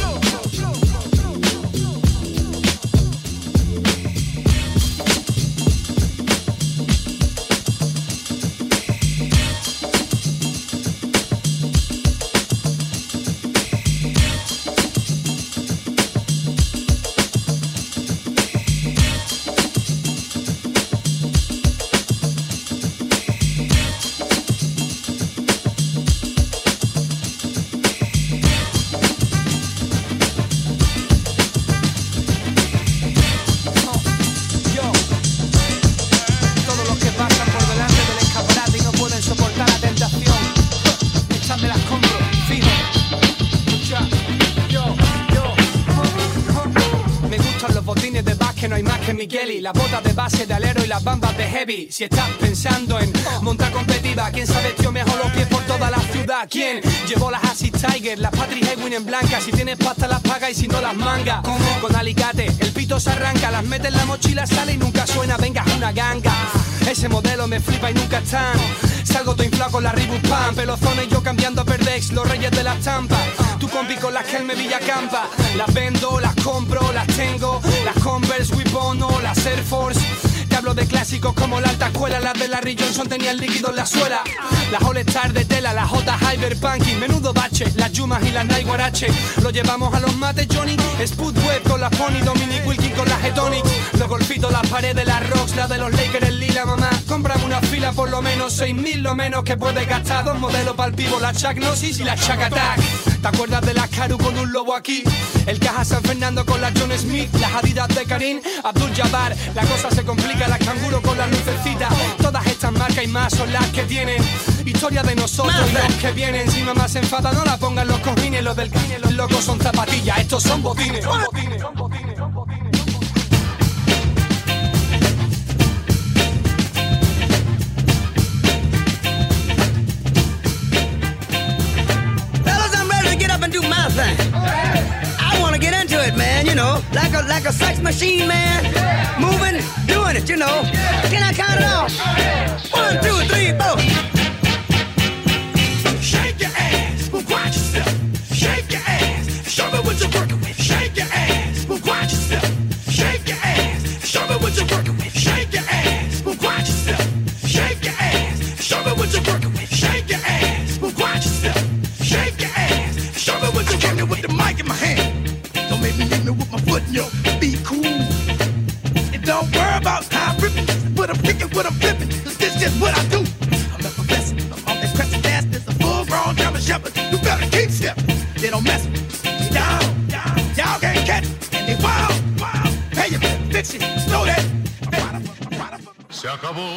La bota de base de alero y las bambas de heavy. Si estás pensando en montar competitiva, ¿quién sabe tío mejor los pies por toda la ciudad? ¿Quién llevó las Assis Tiger, las Patrick Hedwin en blanca? Si tienes pasta las paga y si no las manga. Con alicate, el pito se arranca, las mete en la mochila, sale y nunca suena. Venga, es una ganga. Ese modelo me flipa y nunca están. Salgo todo inflado con la Reebok Pam, pelozones y yo cambiando Perdex, los reyes de la estampa. Tu compi con las que él me villacampa. Las vendo, las compro, las tengo. Las Converse, Wibono, las Air Force. Te hablo de clásicos como la alta escuela. Las de Larry Johnson tenían líquido en la suela. Las All Star de tela, las J Hyperpunky. Menudo bache, las Yumas y las Nike Guarache. Lo llevamos a los mates Johnny. Spudweb con las Pony, Dominic Wilkins con las Getonics. Los golfitos, las paredes, las Rocks, la de los Lakers, el lila, mamá. Comprame una fila por lo menos, seis mil lo menos que puedes gastar. Dos modelos pa'l pivo, la Chuck Gnosis y la Chuck Attack. ¿Te acuerdas de la Caru con un lobo aquí? El Caja San Fernando con la John Smith. Las Adidas de Karim Abdul-Jabbar. La cosa se complica, las Canguro con las lucecitas. Todas estas marcas y más son las que tienen historia de nosotros y los que vienen. Si mamá se enfada no la pongan los cojines. Los del Kanye, los locos son zapatillas. Estos son botines, son botines, son botines, son botines. And do my thing. I wanna get into it, man, you know, like a like a sex machine, man. Moving, doing it, you know. Can I count it off? One, two, three, four. Shake your ass, but watch yourself. Shake your ass, show me what you're working with. Shake your ass, but watch yourself. Shake your ass, show me what you're working with. Shake your ass, but watch yourself. Shake your ass, show me what you're working with. Shake your ass, but watch yourself. Shake your ass. Show me what you're working with the mic in my hand. Don't make me hit me with my foot in your be cool. And don't worry about how I'm ripping. What I'm picking, what I'm flipping. Cause this just what I do. I'm effervescent. I'm on that crescent fast. There's a full grown German shepherd. You better keep stepping. They don't mess with me. Down, down. Y'all can't catch me. And they wild, wild. Hey, you better fix it. Know that. Se acabó.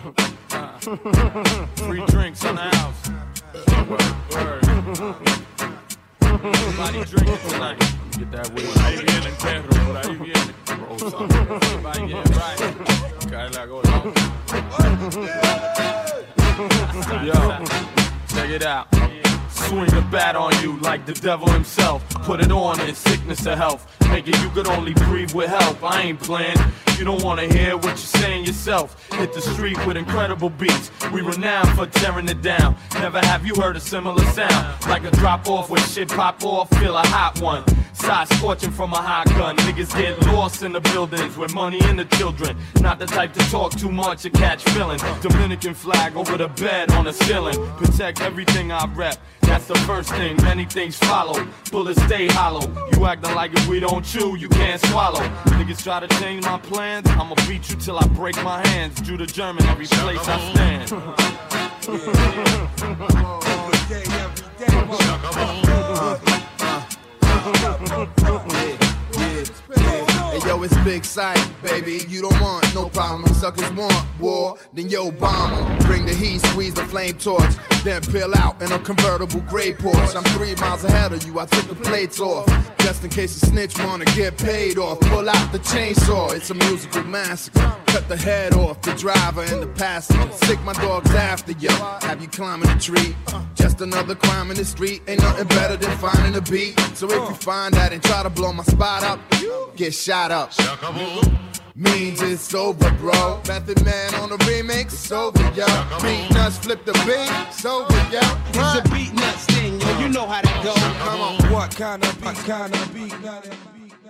Free drinks in the house. Word, word. Everybody drinking tonight. Get that weed. Por ahí viene, perro, por ahí viene. Everybody get right. Cae la gola. Yo, check it out. Swing a bat on you like the devil himself. Put it on in sickness or health. Make it you could only breathe with help. I ain't playing. You don't wanna hear what you're saying yourself. Hit the street with incredible beats. We renowned for tearing it down. Never have you heard a similar sound. Like a drop off when shit pop off. Feel a hot one. Side scorching from a hot gun. Niggas get lost in the buildings with money and the children. Not the type to talk too much or catch feelings. Dominican flag over the bed on the ceiling. Protect everything I rep. That's the first thing, many things follow. Bullets stay hollow. You acting like if we don't chew, you can't swallow. Niggas try to change my plans. I'ma beat you till I break my hands. Judah German, every place I stand. Hey yo, it's Big Sight, baby. You don't want no problem. You suckers want war, then yo bomb. Bring the heat, squeeze the flame torch, then peel out in a convertible gray Porsche. I'm three miles ahead of you. I took the plates off, just in case a snitch wanna get paid off. Pull out the chainsaw. It's a musical massacre. Cut the head off the driver and the passenger. Sick my dogs after you. Have you climbing a tree? Just another crime in the street. Ain't nothing better than finding a beat. So if you find that and try to blow my spot up, get shot up. means it's over, bro. Method Man on the remix, it's over, yo. Beat nuts, flip the beat, it's over, yo. It's a beat nuts thing, yo. You know how that go. Come on, what kind of beat, kind of beat, kind of beat.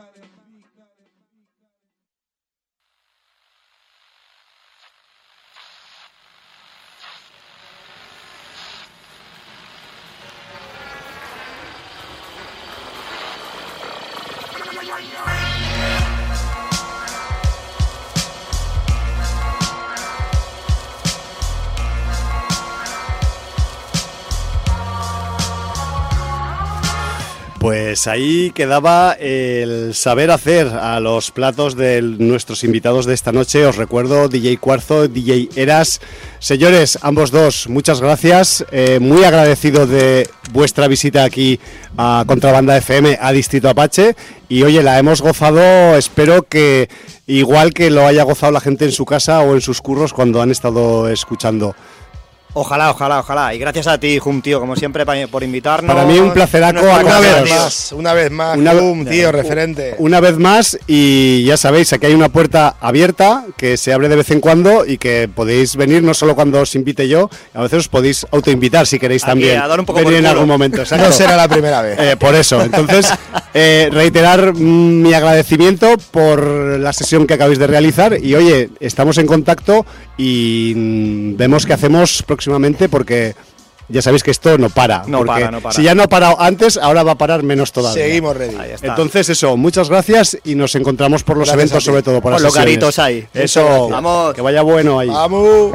Pues ahí quedaba el saber hacer a los platos de nuestros invitados de esta noche. Os recuerdo, D J Cuarzo, D J Eras. Señores, ambos dos, muchas gracias. Eh, muy agradecido de vuestra visita aquí a Contrabanda F M, a Distrito Apache. Y oye, la hemos gozado, espero que igual que lo haya gozado la gente en su casa o en sus curros cuando han estado escuchando. Ojalá, ojalá, ojalá. Y gracias a ti, Hum, tío, como siempre, por invitarnos. Para mí un placeraco. Una vez más, una vez más, una, Hum, tío, referente. Una vez más, y ya sabéis, aquí hay una puerta abierta que se abre de vez en cuando y que podéis venir no solo cuando os invite yo, a veces os podéis autoinvitar si queréis aquí, también. A dar un poco venir en algún momento. Exacto. No será la primera vez. Eh, por eso, entonces, eh, reiterar mm, mi agradecimiento por la sesión que acabáis de realizar y oye, estamos en contacto y mm, vemos qué hacemos próximamente porque ya sabéis que esto no para. No para, no para. Si ya no ha parado antes, ahora va a parar menos todavía. Seguimos ready. Entonces eso, muchas gracias y nos encontramos por los gracias eventos, sobre todo por las los caritos ahí. Eso, vamos. Que vaya bueno ahí. Vamos.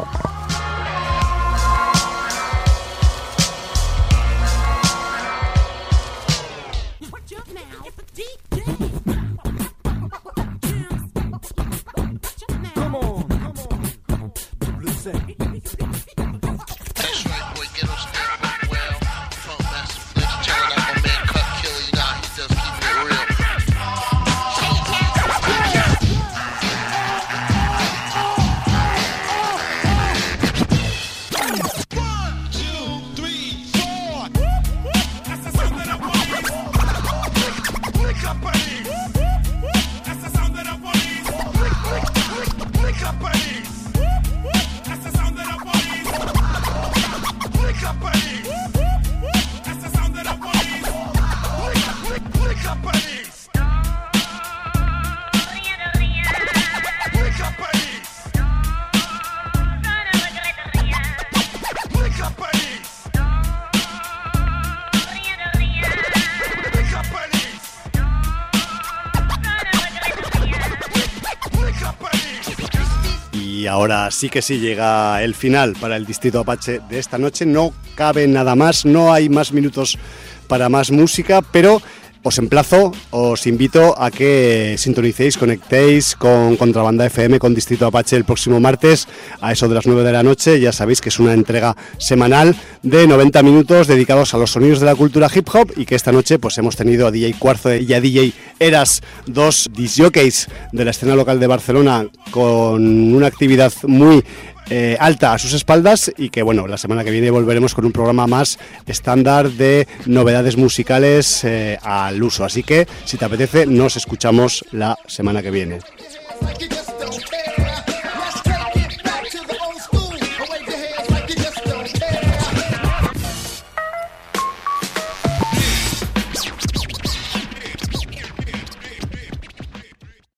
Y ahora sí que sí llega el final para el Distrito Apache de esta noche. No cabe nada más, no hay más minutos para más música, pero os emplazo, os invito a que sintonicéis, conectéis con Contrabanda F M, con Distrito Apache el próximo martes a eso de las nueve de la noche. Ya sabéis que es una entrega semanal de noventa minutos dedicados a los sonidos de la cultura hip hop y que esta noche pues hemos tenido a D J Cuarzo y a D J Eras, dos disjockeys de la escena local de Barcelona con una actividad muy Eh, alta a sus espaldas y que bueno, la semana que viene volveremos con un programa más estándar de novedades musicales eh, al uso, así que si te apetece nos escuchamos la semana que viene.